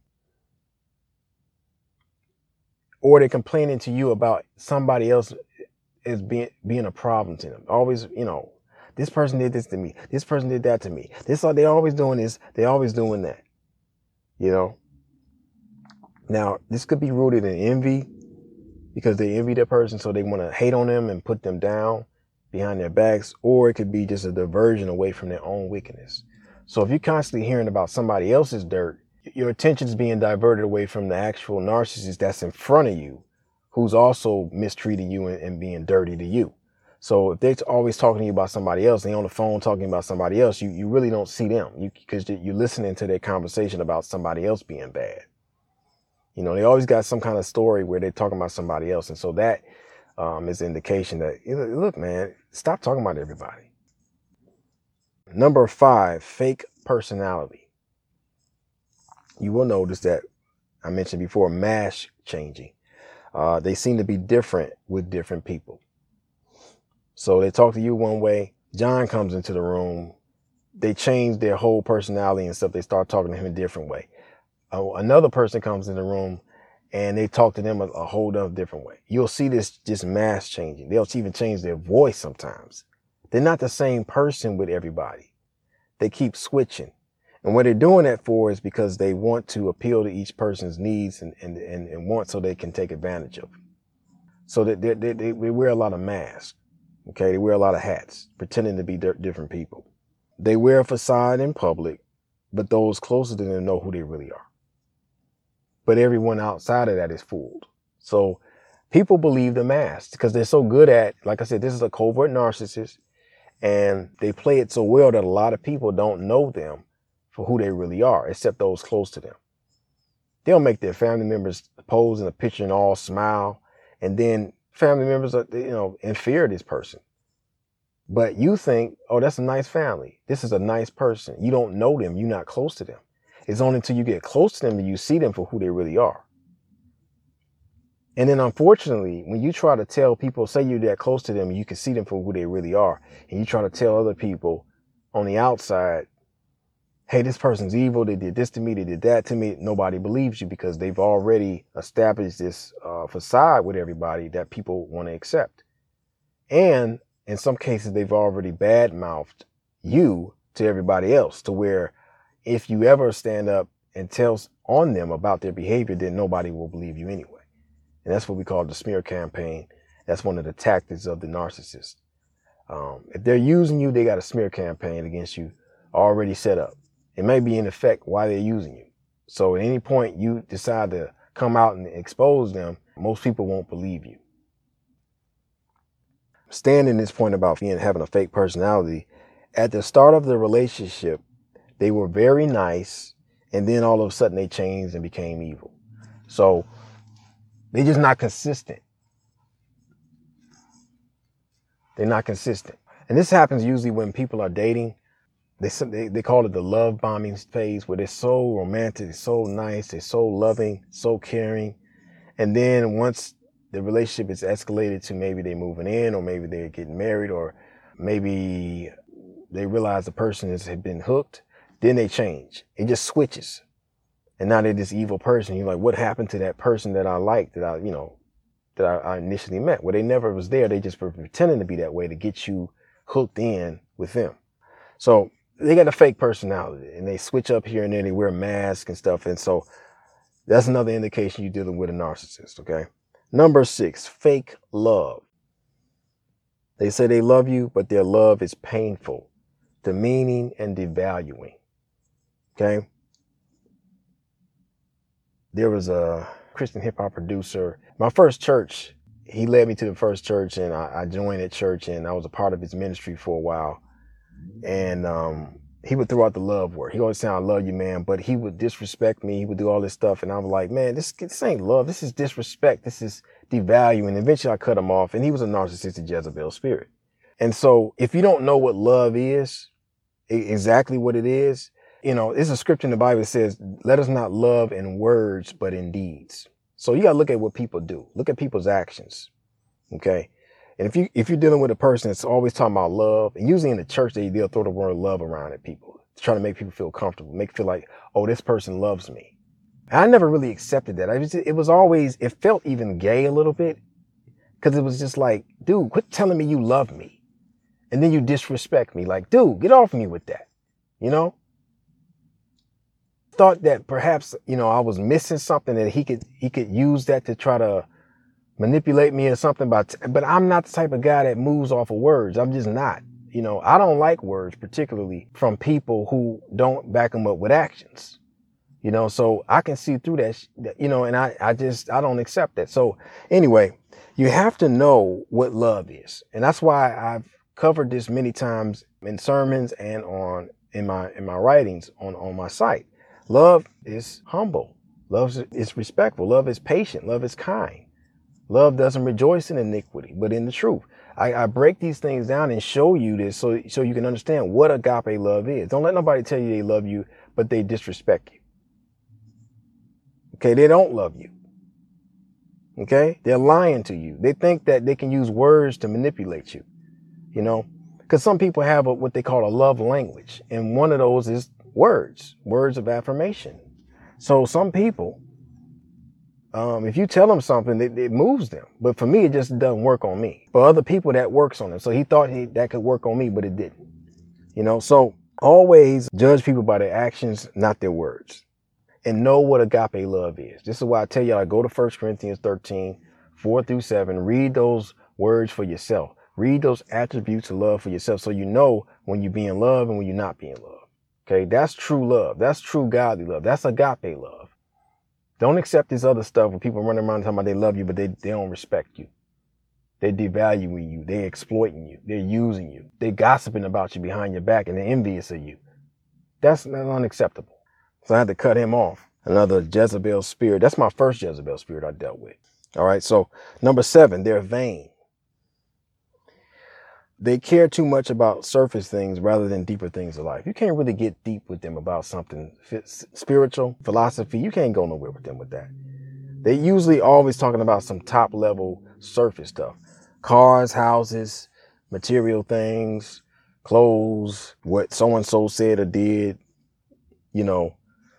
Or they're complaining to you about somebody else as being being a problem to them. Always, you know, this person did this to me. This person did that to me. This, they're always doing this. They're always doing that. You know. Now, this could be rooted in envy because they envy that person, so they want to hate on them and put them down behind their backs. Or it could be just a diversion away from their own wickedness. So if you're constantly hearing about somebody else's dirt, your attention is being diverted away from the actual narcissist that's in front of you, who's also mistreating you and, and being dirty to you. So if they're always talking to you about somebody else, they're on the phone talking about somebody else, you, you really don't see them because you, you're listening to their conversation about somebody else being bad. You know, they always got some kind of story where they're talking about somebody else. And so that um, is an indication that, look, man, stop talking about everybody. Number five, fake personality. You will notice that I mentioned before, mask changing. Uh, they seem to be different with different people. So they talk to you one way. John comes into the room. They change their whole personality and stuff. They start talking to him a different way. Uh, another person comes in the room and they talk to them a, a whole other different way. You'll see this just mask changing. They'll even change their voice sometimes. They're not the same person with everybody. They keep switching. And what they're doing that for is because they want to appeal to each person's needs and, and, and, and want so they can take advantage of them. So that they, they, they wear a lot of masks. Okay. They wear a lot of hats, pretending to be di- different people. They wear a facade in public, but those closest to them know who they really are. But everyone outside of that is fooled. So people believe the mask because they're so good at, like I said, this is a covert narcissist and they play it so well that a lot of people don't know them for who they really are, except those close to them. They'll make their family members pose in a picture and all smile. And then family members are, you know, in fear of this person. But you think, oh, that's a nice family. This is a nice person. You don't know them. You're not close to them. It's only until you get close to them that you see them for who they really are. And then unfortunately, when you try to tell people, say you're that close to them, you can see them for who they really are. And you try to tell other people on the outside, hey, this person's evil. They did this to me. They did that to me. Nobody believes you because they've already established this uh, facade with everybody that people want to accept. And in some cases, they've already badmouthed you to everybody else to where if you ever stand up and tell on them about their behavior, then nobody will believe you anyway. And that's what we call the smear campaign. That's one of the tactics of the narcissist. Um, if they're using you, they got a smear campaign against you already set up. It may be in effect why they're using you. So at any point you decide to come out and expose them, most people won't believe you. Staying in this point about being having a fake personality, at the start of the relationship, they were very nice, and then all of a sudden they changed and became evil. So they're just not consistent. They're not consistent. And this happens usually when people are dating. They, they they call it the love bombing phase, where they're so romantic, so nice, they're so loving, so caring. And then once the relationship is escalated to maybe they're moving in, or maybe they're getting married, or maybe they realize the person has been hooked, then they change. It just switches. And now they're this evil person. You're like, what happened to that person that I liked, that I, you know, that I, I initially met? Well, they never was there. They just were pretending to be that way to get you hooked in with them. So they got a fake personality and they switch up here and there. They wear masks and stuff. And so that's another indication you're dealing with a narcissist. Okay. Number six, fake love. They say they love you, but their love is painful, demeaning, and devaluing. Okay. There was a Christian hip hop producer. My first church, he led me to the first church, and I, I joined that church, and I was a part of his ministry for a while. And um, he would throw out the love word. He always said, I love you, man. But he would disrespect me. He would do all this stuff. And I was like, man, this, this ain't love. This is disrespect. This is devaluing. Eventually I cut him off, and he was a narcissistic Jezebel spirit. And so if you don't know what love is, exactly what it is, you know, there's a scripture in the Bible that says, let us not love in words, but in deeds. So you got to look at what people do. Look at people's actions. Okay. And if you, if you're dealing with a person that's always talking about love, and usually in the church, they, they'll throw the word love around at people, trying to make people feel comfortable, make feel like, oh, this person loves me. I never really accepted that. I was, it was always, it felt even gay a little bit, because it was just like, dude, quit telling me you love me. And then you disrespect me. Like, dude, get off me with that. You know? Thought that perhaps, you know, I was missing something, that he could, he could use that to try to manipulate me or something. But, but I'm not the type of guy that moves off of words. I'm just not. You know, I don't like words, particularly from people who don't back them up with actions. You know, so I can see through that, you know, and I, I just, I don't accept that. So anyway, you have to know what love is. And that's why I've covered this many times in sermons and on, in my, in my writings on, on my site. Love is humble. Love is respectful. Love is patient. Love is kind. Love doesn't rejoice in iniquity, but in the truth. I, I break these things down and show you this so, so you can understand what agape love is. Don't let nobody tell you they love you, but they disrespect you. Okay, they don't love you. Okay, they're lying to you. They think that they can use words to manipulate you, you know, because some people have a, what they call a love language. And one of those is words, words of affirmation. So some people, um, if you tell them something, it, it moves them. But for me, it just doesn't work on me. For other people, that works on them. So he thought he, that could work on me, but it didn't. You know, so always judge people by their actions, not their words. And know what agape love is. This is why I tell you, I go to First Corinthians thirteen, four through seven, read those words for yourself. Read those attributes of love for yourself so you know when you're being loved and when you're not being loved. Okay, that's true love. That's true godly love. That's agape love. Don't accept this other stuff where people run around talking about they love you, but they, they don't respect you. They're devaluing you. They're exploiting you. They're using you. They're gossiping about you behind your back and they're envious of you. That's, that's unacceptable. So I had to cut him off. Another Jezebel spirit. That's my first Jezebel spirit I dealt with. All right. So number seven, they're vain. They care too much about surface things rather than deeper things of life. You can't really get deep with them about something spiritual, philosophy. You can't go nowhere with them with that. They usually always talking about some top level surface stuff. Cars, houses, material things, clothes, what so-and-so said or did, you know.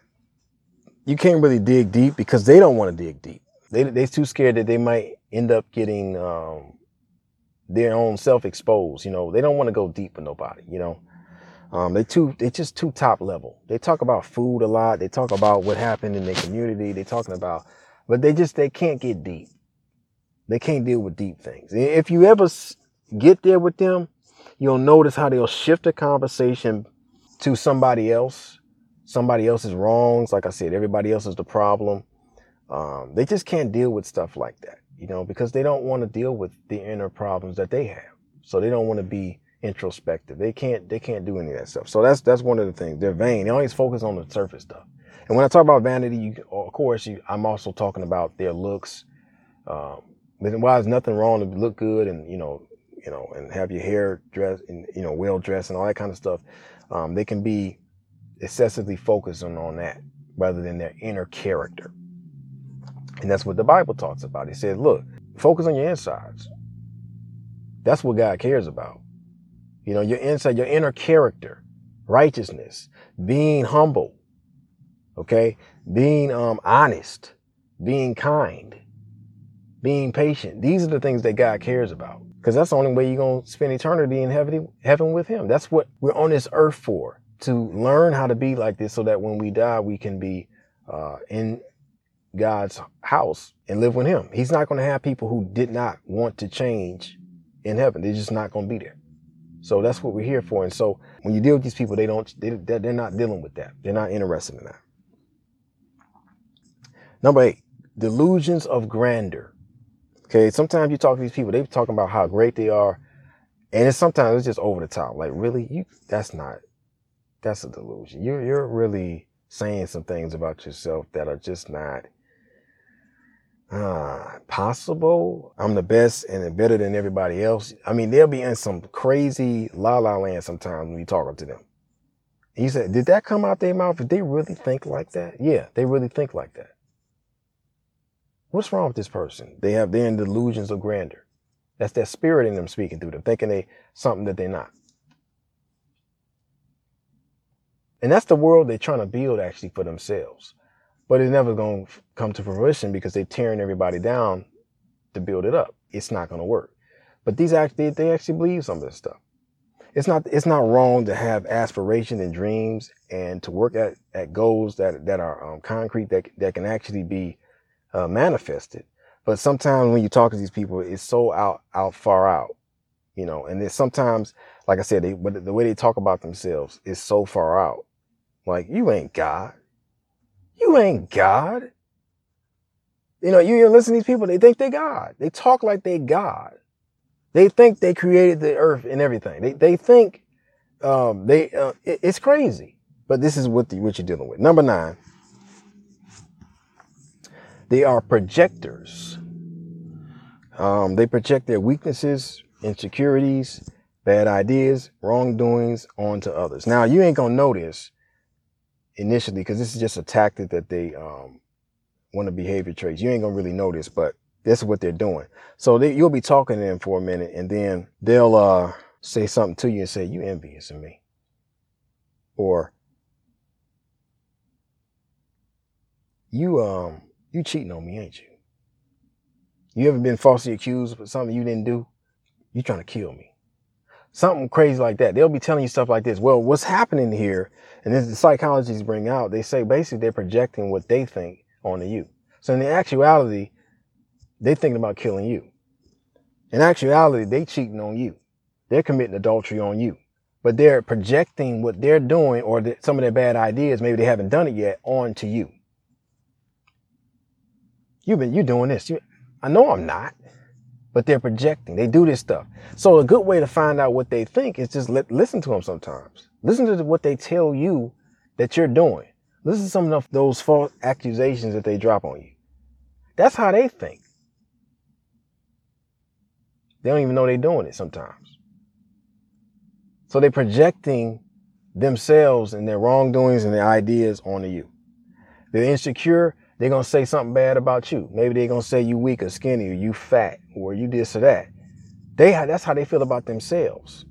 You can't really dig deep because they don't want to dig deep. They, they're too scared that they might end up getting um, their own self exposed. You know, they don't want to go deep with nobody, you know. Um, they too, they're just too top level. They talk about food a lot. They talk about what happened in their community. They're talking about, but they just, they can't get deep. They can't deal with deep things. If you ever get there with them, you'll notice how they'll shift the conversation to somebody else. Somebody else's wrongs. Like I said, everybody else is the problem. Um, they just can't deal with stuff like that, you know, because they don't want to deal with the inner problems that they have. So they don't want to be introspective. They can't, they can't do any of that stuff. So that's, that's one of the things. They're vain. They always focus on the surface stuff. And when I talk about vanity, you, of course, you, I'm also talking about their looks. Um, while there's nothing wrong to look good and, you know, you know, and have your hair dressed and, you know, well dressed and all that kind of stuff. Um, they can be excessively focusing on that rather than their inner character. And that's what the Bible talks about. It says, look, focus on your insides. That's what God cares about. You know, your inside, your inner character, righteousness, being humble, okay, being um, honest, being kind, being patient. These are the things that God cares about, because that's the only way you're going to spend eternity in heaven, heaven with him. That's what we're on this earth for. To learn how to be like this so that when we die, we can be uh, in God's house and live with him. He's not going to have people who did not want to change in heaven. They're just not going to be there. So that's what we're here for. And so when you deal with these people, they don't, they, they're not dealing with that. They're not interested in that. Number eight, delusions of grandeur. Okay. Sometimes you talk to these people, they're talking about how great they are. And it's sometimes it's just over the top. Like, really? You, that's not, That's a delusion. You're, you're really saying some things about yourself that are just not uh, possible. I'm the best and better than everybody else. I mean, they'll be in some crazy la la land sometimes when you're talking to them. And you said, did that come out their mouth? Did they really think like that? Yeah, they really think like that. What's wrong with this person? They have, they're in delusions of grandeur. That's that spirit in them speaking through them, thinking they something that they're not. And that's the world they're trying to build actually for themselves. But it's never going to come to fruition because they're tearing everybody down to build it up. It's not going to work. But these actually, they actually believe some of this stuff. It's not, it's not wrong to have aspirations and dreams and to work at, at goals that, that are um, concrete, that, that can actually be uh, manifested. But sometimes when you talk to these people, it's so out, out, far out, you know, and then sometimes, like I said, they, but the way they talk about themselves is so far out. Like, you ain't God. You ain't God. You know, you listen to these people, they think they God. They talk like they God. They think they created the earth and everything. They they think um, they uh, it, it's crazy. But this is what, the, what you're dealing with. Number nine, they are projectors. Um, they project their weaknesses, insecurities, bad ideas, wrongdoings onto others. Now, you ain't going to know this initially because this is just a tactic that they um, want to behavior traits. You ain't going to really know this, but this is what they're doing. So they, you'll be talking to them for a minute and then they'll uh, say something to you and say, you envious of me. Or you um you cheating on me, ain't you? You ever been falsely accused of something you didn't do? You trying to kill me. Something crazy like that. They'll be telling you stuff like this. Well, what's happening here, and this the psychologists bring out, they say basically they're projecting what they think onto you. So in the actuality, they're thinking about killing you. In actuality, they cheating on you. They're committing adultery on you. But they're projecting what they're doing or the, some of their bad ideas, maybe they haven't done it yet, onto you. You've been, you doing this. You, I know I'm not, but they're projecting. They do this stuff. So a good way to find out what they think is just let, listen to them sometimes. Listen to what they tell you that you're doing. Listen to some of those false accusations that they drop on you. That's how they think. They don't even know they're doing it sometimes. So they're projecting themselves and their wrongdoings and their ideas onto you. They're insecure. They're going to say something bad about you. Maybe they're going to say you weak or skinny or you fat or you this or that. They that's how they feel about themselves.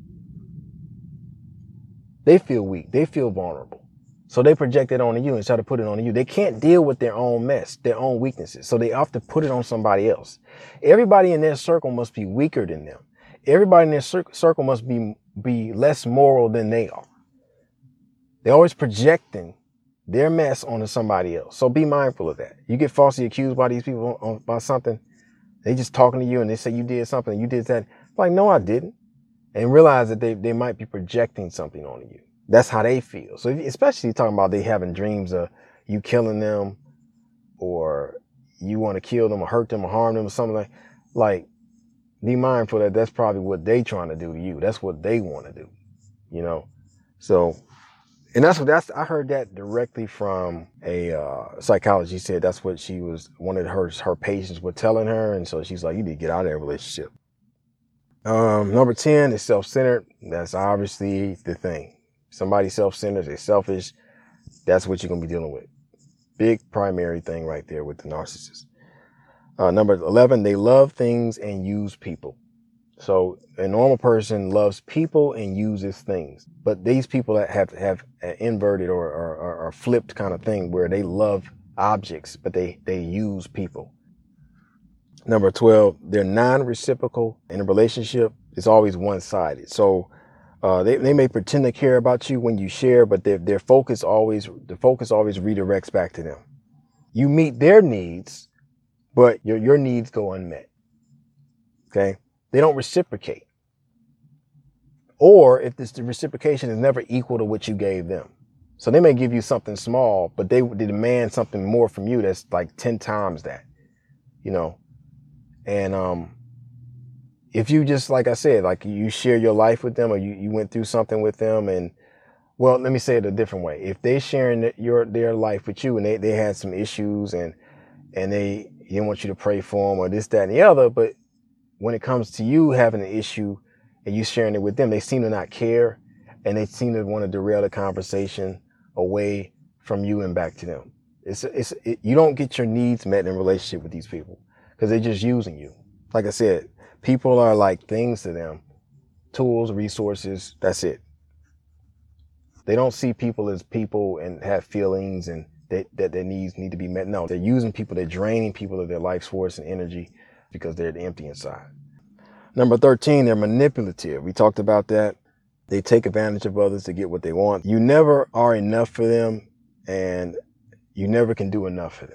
They feel weak. They feel vulnerable. So they project it onto you and try to put it on you. They can't deal with their own mess, their own weaknesses. So they have to put it on somebody else. Everybody in their circle must be weaker than them. Everybody in their cir- circle must be, be less moral than they are. They're always projecting their mess onto somebody else. So be mindful of that. You get falsely accused by these people on, about something. They just talking to you and they say you did something and you did that. Like, no, I didn't. And realize that they, they might be projecting something onto you. That's how they feel. So if, especially talking about they having dreams of you killing them or you want to kill them or hurt them or harm them or something like, like be mindful that that's probably what they trying to do to you. That's what they want to do, you know? So, and that's what that's, I heard that directly from a uh, psychologist. She said that's what she was, one of her, her patients were telling her. And so she's like, you need to get out of that relationship. Um, number ten is self-centered. That's obviously the thing. Somebody self-centered, they're selfish. That's what you're going to be dealing with. Big primary thing right there with the narcissist. Uh, number eleven, they love things and use people. So a normal person loves people and uses things. But these people that have have an inverted or, or, or flipped kind of thing where they love objects, but they, they use people. Number twelve, they're non-reciprocal in a relationship. It's always one-sided. So uh, they, they may pretend to care about you when you share, but their, their focus always, the focus always redirects back to them. You meet their needs, but your, your needs go unmet. Okay. They don't reciprocate. Or if this, the reciprocation is never equal to what you gave them. So they may give you something small, but they, they demand something more from you that's like ten times that, you know. And um, if you just, like I said, like you share your life with them or you, you went through something with them and, well, let me say it a different way. If they sharing your their life with you and they, they had some issues and and they didn't want you to pray for them or this, that, and the other, but when it comes to you having an issue and you sharing it with them, they seem to not care and they seem to want to derail the conversation away from you and back to them. It's it's it, you don't get your needs met in a relationship with these people because they're just using you. Like I said, people are like things to them, tools, resources. That's it. They don't see people as people and have feelings and they, that their needs need to be met. No, they're using people. They're draining people of their life's force and energy because they're empty inside. Number thirteen, they're manipulative. We talked about that. They take advantage of others to get what they want. You never are enough for them, and you never can do enough for them.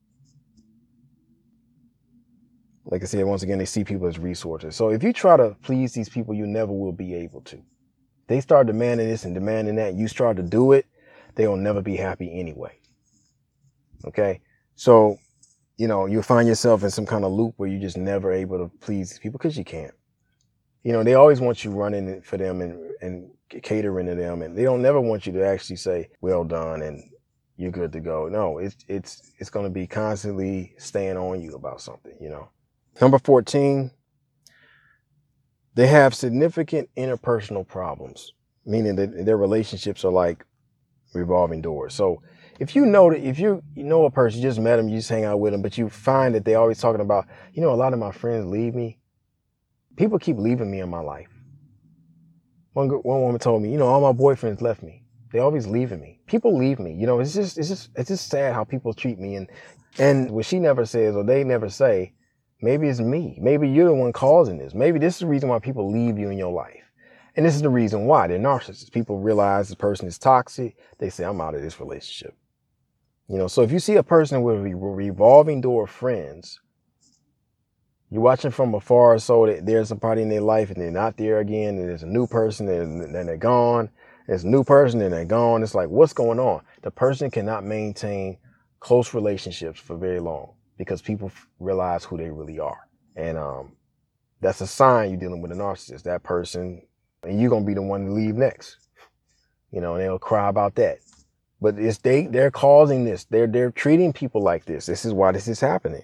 Like I said, once again, they see people as resources. So if you try to please these people, you never will be able to. They start demanding this and demanding that, and you start to do it, they'll never be happy anyway. Okay? So, you know, you'll find yourself in some kind of loop where you're just never able to please these people because you can't. You know, they always want you running for them and, and catering to them, and they don't never want you to actually say, well done, and you're good to go. No, it's it's it's going to be constantly staying on you about something, you know. Number fourteen, they have significant interpersonal problems, meaning that their relationships are like revolving doors. So if you know that, if you, you know a person, you just met them, you just hang out with them, but you find that they're always talking about, you know, a lot of my friends leave me. People keep leaving me in my life. One one woman told me, you know, all my boyfriends left me. They always leaving me. People leave me. You know, it's just it's just it's just sad how people treat me. And and what she never says or they never say, maybe it's me. Maybe you're the one causing this. Maybe this is the reason why people leave you in your life. And this is the reason why they're narcissists. People realize the person is toxic. They say, I'm out of this relationship. You know, so if you see a person with a revolving door of friends, you're watching from afar, so that there's somebody in their life and they're not there again, and there's a new person and then they're gone. There's a new person and they're gone. It's like, what's going on? The person cannot maintain close relationships for very long because people realize who they really are. And um, that's a sign you're dealing with a narcissist. That person, and you're going to be the one to leave next. You know, and they'll cry about that. But it's they, they're causing this. They're, they're treating people like this. This is why this is happening.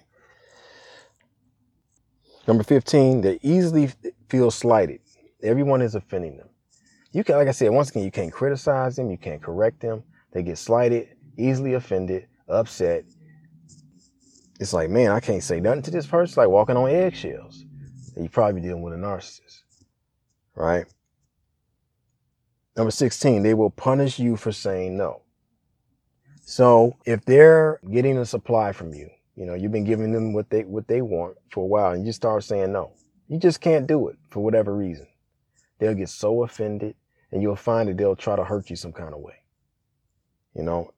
Number fifteen, they easily feel slighted. Everyone is offending them. You can, like I said, once again, you can't criticize them. You can't correct them. They get slighted, easily offended, upset. It's like, man, I can't say nothing to this person. It's like walking on eggshells. And you probably be dealing with a narcissist, right? Number sixteen, they will punish you for saying no. So if they're getting a supply from you, you know, you've been giving them what they what they want for a while, and you start saying no. You just can't do it for whatever reason. They'll get so offended, and you'll find that they'll try to hurt you some kind of way. You know,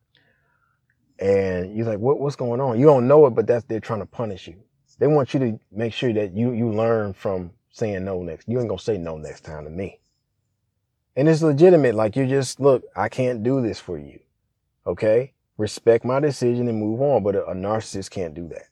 and you're like, what, what's going on? You don't know it, but that's they're trying to punish you. They want you to make sure that you you learn from saying no next. You ain't gonna say no next time to me. And it's legitimate. Like, you just, look, I can't do this for you. Okay? Respect my decision and move on. But a, a narcissist can't do that.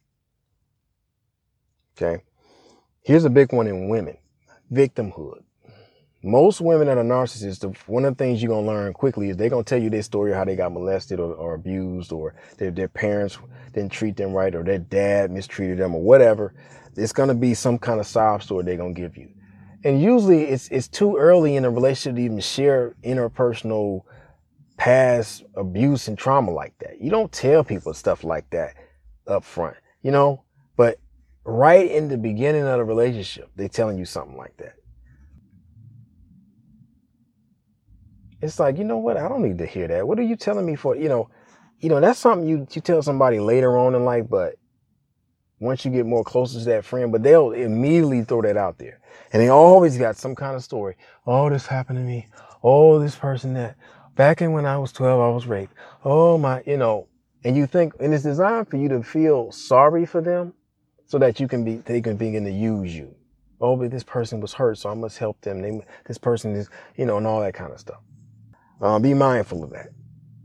Okay? Here's a big one in women. Victimhood. Most women that are narcissists, one of the things you're going to learn quickly is they're going to tell you their story of how they got molested or, or abused, or their, their parents didn't treat them right, or their dad mistreated them, or whatever. It's going to be some kind of sob story they're going to give you. And usually it's it's too early in a relationship to even share interpersonal past abuse and trauma like that. You don't tell people stuff like that up front, you know, but right in the beginning of the relationship, they're telling you something like that. It's like, you know what? I don't need to hear that. What are you telling me for? You know, you know, that's something you, you tell somebody later on in life, but once you get more closer to that friend, but they'll immediately throw that out there. And they always got some kind of story. Oh, this happened to me. Oh, this person that. Back in when I was twelve, I was raped. Oh my, you know, and you think, and it's designed for you to feel sorry for them so that you can be, they can begin to use you. Oh, but this person was hurt, so I must help them. They, this person is, you know, and all that kind of stuff. Uh, be mindful of that.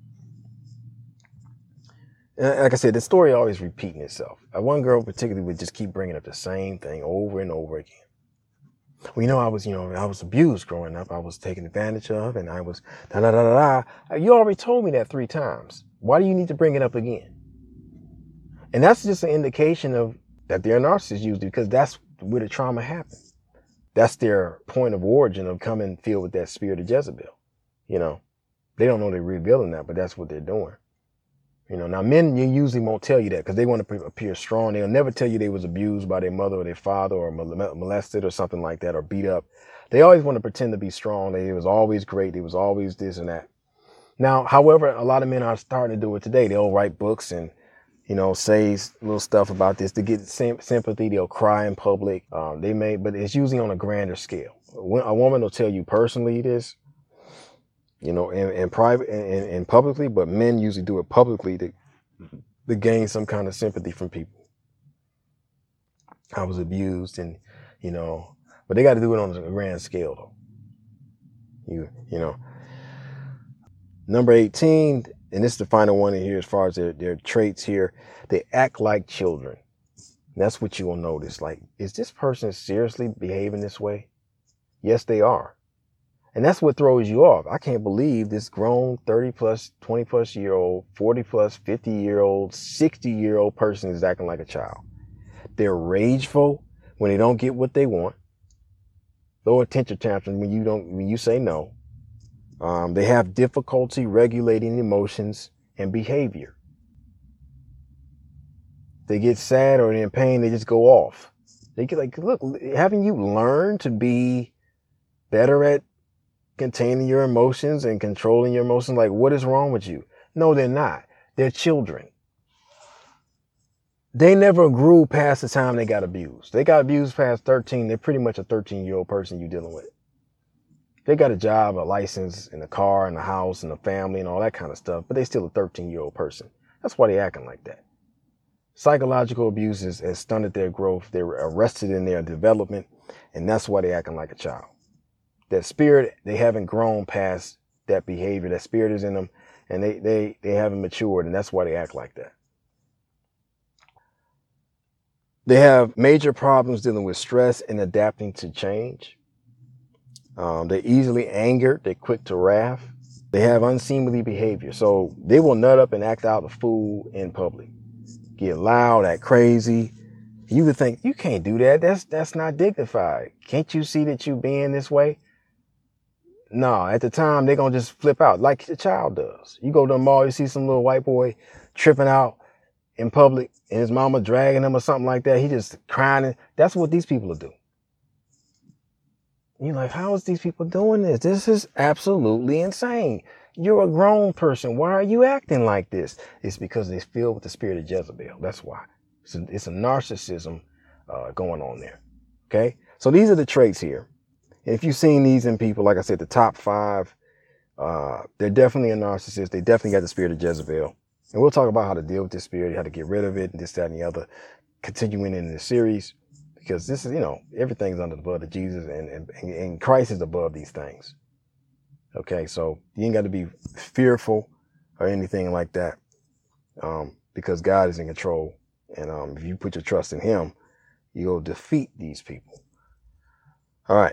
Like I said, the story always repeating itself. One girl particularly would just keep bringing up the same thing over and over again. Well, you know, I was, you know, I was abused growing up. I was taken advantage of, and I was da da da da da. You already told me that three times. Why do you need to bring it up again? And that's just an indication of that they're narcissists usually, because that's where the trauma happened. That's their point of origin of coming filled with that spirit of Jezebel. You know, they don't know they're revealing that, but that's what they're doing. You know, now men you usually won't tell you that because they want to appear strong. They'll never tell you they was abused by their mother or their father or molested or something like that or beat up. They always want to pretend to be strong. They, it was always great. It was always this and that. Now, however, a lot of men are starting to do it today. They'll write books and, you know, say little stuff about this to get sympathy. They'll cry in public. Um, they may, but it's usually on a grander scale. When a woman will tell you personally this, you know, in, in private and, and publicly, but men usually do it publicly to, to gain some kind of sympathy from people. I was abused and, you know, but they got to do it on a grand scale though. You, you know, number eighteen, and this is the final one in here as far as their, their traits here. They act like children. That's what you will notice. Like, is this person seriously behaving this way? Yes, they are. And that's what throws you off. I can't believe this grown thirty plus, twenty plus year old, forty plus, fifty year old, sixty year old person is acting like a child. They're rageful when they don't get what they want. Throw a temper tantrum when you don't, when you say no. Um, they have difficulty regulating emotions and behavior. They get sad or they're in pain, they just go off. They get like, look, haven't you learned to be better at containing your emotions and controlling your emotions? Like, what is wrong with you? No, they're not. They're children. They never grew past the time they got abused. They got abused past thirteen. They're pretty much a thirteen year old person you're dealing with. They got a job, a license, and a car, and a house, and a family, and all that kind of stuff, but they still a thirteen year old person. That's why they acting like that. Psychological abuse has, has stunted their growth. They're arrested in their development, and that's why they acting like a child. That spirit, they haven't grown past that behavior. That spirit is in them, and they they they haven't matured, and that's why they act like that. They have major problems dealing with stress and adapting to change. Um, they're easily angered. They're quick to wrath. They have unseemly behavior. So they will nut up and act out a fool in public. Get loud, act crazy. You would think, you can't do that. That's that's not dignified. Can't you see that you being this way? No, at the time, they're going to just flip out like a child does. You go to the mall, you see some little white boy tripping out in public and his mama dragging him or something like that. He just crying. That's what these people are doing. You're like, how is these people doing this? This is absolutely insane. You're a grown person. Why are you acting like this? It's because they're filled with the spirit of Jezebel. That's why. It's a, it's a narcissism uh, going on there. Okay. So these are the traits here. And if you've seen these in people, like I said, the top five, uh, they're definitely a narcissist. They definitely got the spirit of Jezebel. And we'll talk about how to deal with this spirit, how to get rid of it, and this, that, and the other, continuing in this series. Because this is, you know, everything's under the blood of Jesus, and, and, and Christ is above these things. Okay, so you ain't got to be fearful or anything like that, um, because God is in control. And um, if you put your trust in him, you'll defeat these people. All right.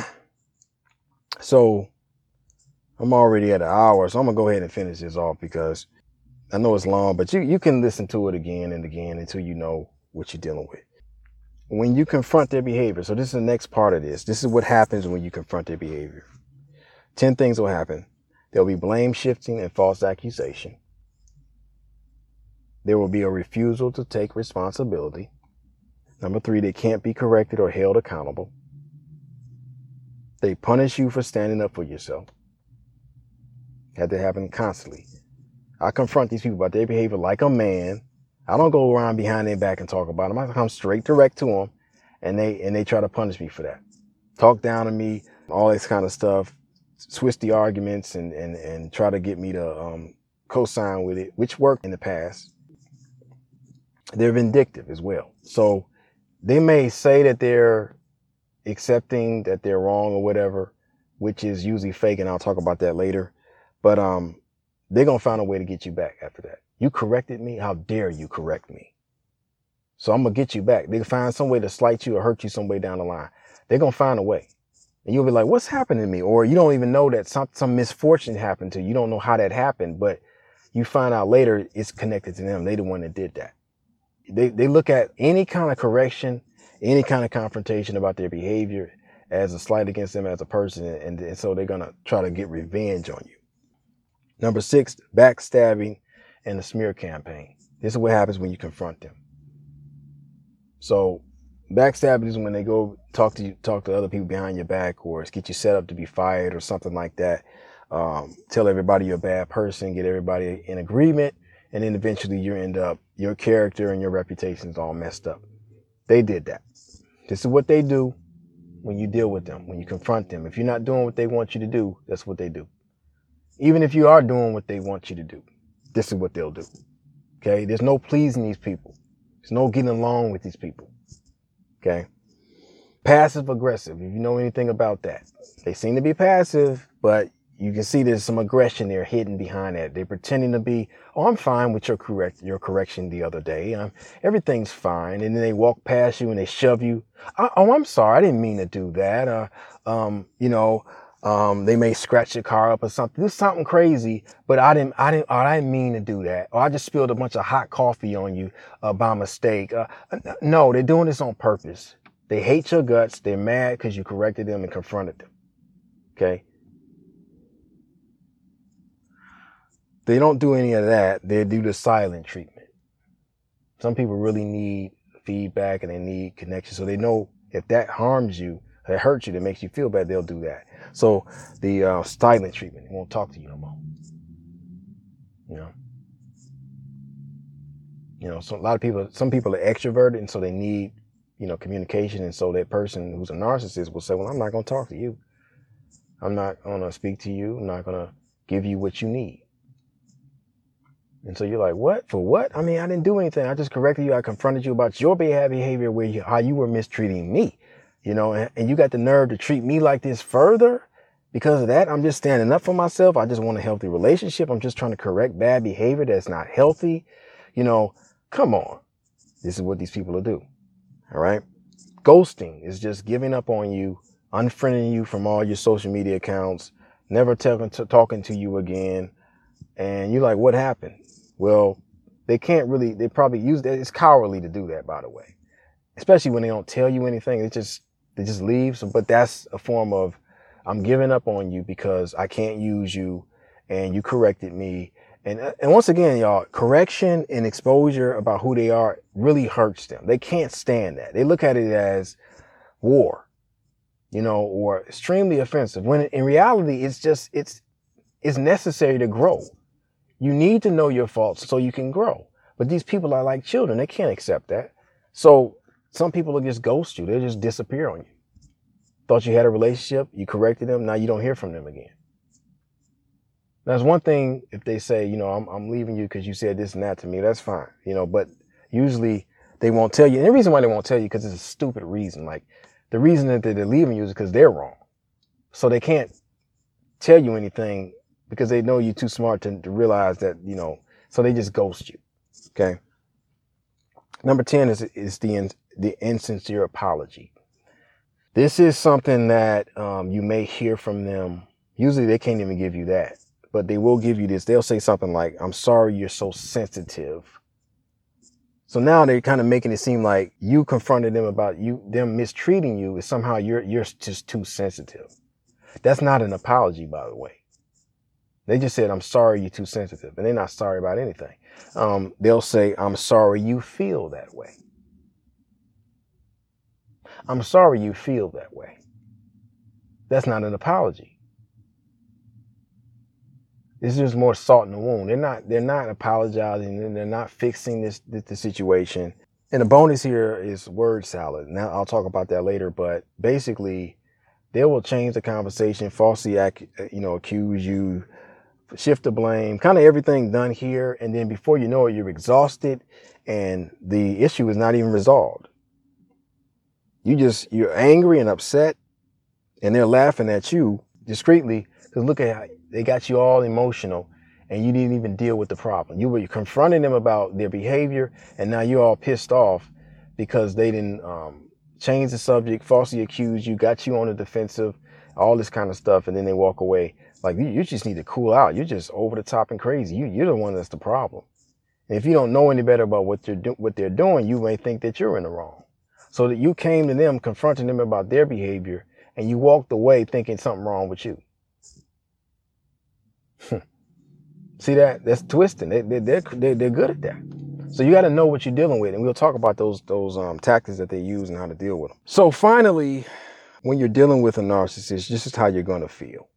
So I'm already at an hour, so I'm going to go ahead and finish this off because I know it's long, but you, you can listen to it again and again until you know what you're dealing with. When you confront their behavior, so this is the next part of this. This is what happens when you confront their behavior. Ten things will happen. There'll be blame shifting and false accusation. There will be a refusal to take responsibility. Number three, they can't be corrected or held accountable. They punish you for standing up for yourself. Had to happen constantly. I confront these people about their behavior like a man. I don't go around behind their back and talk about them. I come straight direct to them, and they and they try to punish me for that. Talk down to me, all this kind of stuff, twist the arguments, and and and try to get me to um, co-sign with it, which worked in the past. They're vindictive as well. So they may say that they're accepting that they're wrong or whatever, which is usually fake, and I'll talk about that later. But um, they're gonna find a way to get you back after that. You corrected me. How dare you correct me? So I'm going to get you back. They can find some way to slight you or hurt you some way down the line. They're going to find a way. And you'll be like, what's happened to me? Or you don't even know that some, some misfortune happened to you. You don't know how that happened, but you find out later it's connected to them. They the one that did that. They, they look at any kind of correction, any kind of confrontation about their behavior as a slight against them as a person. And, and so they're going to try to get revenge on you. Number six, backstabbing and a smear campaign. This is what happens when you confront them. So backstabbing is when they go talk to you, talk to other people behind your back, or get you set up to be fired or something like that. Um, tell everybody you're a bad person, get everybody in agreement, and then eventually you end up, your character and your reputation is all messed up. They did that. This is what they do when you deal with them, when you confront them. If you're not doing what they want you to do, that's what they do. Even if you are doing what they want you to do, this is what they'll do. Okay? There's no pleasing these people. There's no getting along with these people. Okay? Passive aggressive, if you know anything about that. They seem to be passive, but you can see there's some aggression there hidden behind that. They're pretending to be, oh, I'm fine with your correct your correction the other day. Um, everything's fine. And then they walk past you and they shove you. Oh, oh I'm sorry. I didn't mean to do that. Uh, um, you know, um, they may scratch your car up or something. Do something crazy, but I didn't, I didn't, oh, I didn't mean to do that. Or I just spilled a bunch of hot coffee on you uh, by mistake. Uh, no, they're doing this on purpose. They hate your guts. They're mad because you corrected them and confronted them. Okay. They don't do any of that. They do the silent treatment. Some people really need feedback and they need connection. So they know if that harms you, that hurts you, that makes you feel bad, they'll do that. So the uh, silent treatment, they won't talk to you no more. You know, you know, so a lot of people, some people are extroverted and so they need, you know, communication. And so that person who's a narcissist will say, well, I'm not going to talk to you. I'm not going to speak to you. I'm not going to give you what you need. And so you're like, what? For what? I mean, I didn't do anything. I just corrected you. I confronted you about your bad behavior, where you, how you were mistreating me, you know, and, and you got the nerve to treat me like this further. Because of that, I'm just standing up for myself. I just want a healthy relationship. I'm just trying to correct bad behavior that's not healthy. You know, come on. This is what these people will do. All right. Ghosting is just giving up on you, unfriending you from all your social media accounts, never talking to, talking to you again. And you're like, what happened? Well, they can't really, they probably use that. It's cowardly to do that, by the way, especially when they don't tell you anything. They just, they just leave. So, but that's a form of, I'm giving up on you because I can't use you and you corrected me. And, and once again, y'all, correction and exposure about who they are really hurts them. They can't stand that. They look at it as war, you know, or extremely offensive, when in reality, it's just, it's, it's necessary to grow. You need to know your faults so you can grow. But these people are like children. They can't accept that. So some people will just ghost you. They'll just disappear on you. Thought you had a relationship. You corrected them. Now you don't hear from them again. Now, it's one thing if they say, you know, I'm, I'm leaving you because you said this and that to me. That's fine. You know, but usually they won't tell you. And the reason why they won't tell you because it's a stupid reason. Like the reason that they're leaving you is because they're wrong. So they can't tell you anything because they know you're too smart to, to realize that, you know, so they just ghost you. Okay. Number ten is, is the, the insincere apology. This is something that um, you may hear from them. Usually they can't even give you that, but they will give you this. They'll say something like, I'm sorry you're so sensitive. So now they're kind of making it seem like you confronted them about you, them mistreating you is somehow you're, you're just too sensitive. That's not an apology, by the way. They just said, I'm sorry you're too sensitive. And they're not sorry about anything. Um, they'll say, I'm sorry you feel that way. I'm sorry you feel that way. That's not an apology. This is just more salt in the wound. They're not, they're not apologizing and they're not fixing this, this, this situation. And the bonus here is word salad. Now I'll talk about that later, but basically they will change the conversation, falsely, ac- you know, accuse you, shift the blame, kind of everything done here. And then before you know it, you're exhausted and the issue is not even resolved. You just, you're angry and upset and they're laughing at you discreetly because look at how they got you all emotional and you didn't even deal with the problem. You were confronting them about their behavior and now you're all pissed off because they didn't um, change the subject, falsely accuse you, got you on the defensive, all this kind of stuff. And then they walk away. Like, you, you just need to cool out. You're just over the top and crazy. You, you're the one that's the problem. And if you don't know any better about what they're, do, what they're doing, you may think that you're in the wrong. So that you came to them, confronting them about their behavior, and you walked away thinking something wrong with you. See that? That's twisting. They, they, they're, they're, they're good at that. So you got to know what you're dealing with. And we'll talk about those, those um, tactics that they use and how to deal with them. So finally, when you're dealing with a narcissist, this is how you're going to feel.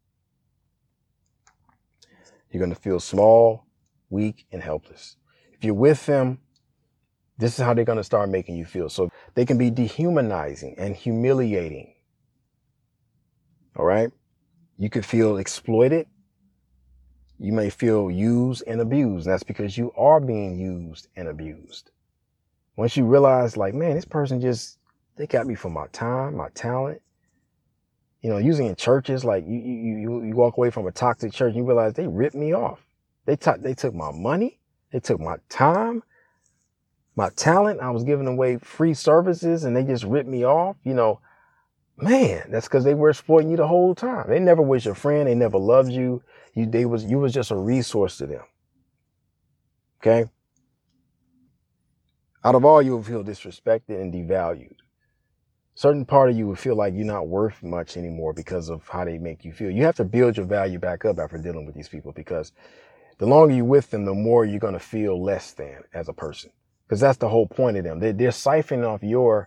You're going to feel small, weak, and helpless. If you're with them, this is how they're going to start making you feel. So they can be dehumanizing and humiliating. All right. You could feel exploited. You may feel used and abused. That's because you are being used and abused. Once you realize, like, man, this person just, they got me for my time, my talent. You know, usually in churches, like you, you, you, you walk away from a toxic church, you realize they ripped me off. They took, they took my money. They took my time, my talent. I was giving away free services and they just ripped me off. You know, man, that's because they were exploiting you the whole time. They never was your friend. They never loved you. You, they was, you was just a resource to them. Okay. Out of all, you will feel disrespected and devalued. Certain part of you will feel like you're not worth much anymore because of how they make you feel. You have to build your value back up after dealing with these people, because the longer you're with them, the more you're going to feel less than as a person. Because that's the whole point of them. They, they're siphoning off your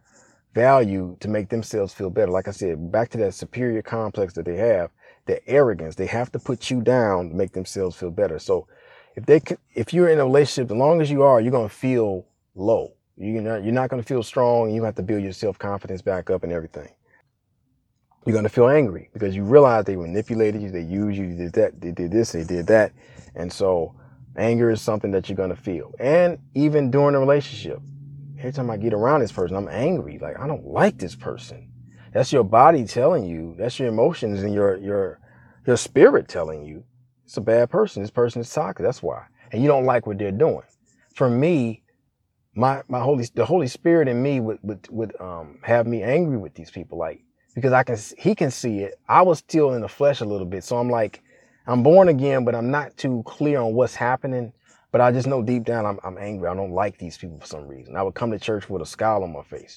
value to make themselves feel better. Like I said, back to that superior complex that they have, their arrogance. They have to put you down to make themselves feel better. So if they, if you're in a relationship, as long as you are, you're going to feel low. You're not, you're not going to feel strong. You have to build your self-confidence back up and everything. You're going to feel angry because you realize they manipulated you. They used you. They did that. They did this. They did that. And so anger is something that you're going to feel. And even during a relationship, every time I get around this person, I'm angry. Like, I don't like this person. That's your body telling you. That's your emotions and your, your, your spirit telling you it's a bad person. This person is toxic. That's why. And you don't like what they're doing. For me, my, my Holy, the Holy Spirit in me would, would, would, um, have me angry with these people. Like, because I can, he can see it. I was still in the flesh a little bit. So I'm like, I'm born again, but I'm not too clear on what's happening. But I just know deep down I'm, I'm angry. I don't like these people for some reason. I would come to church with a scowl on my face,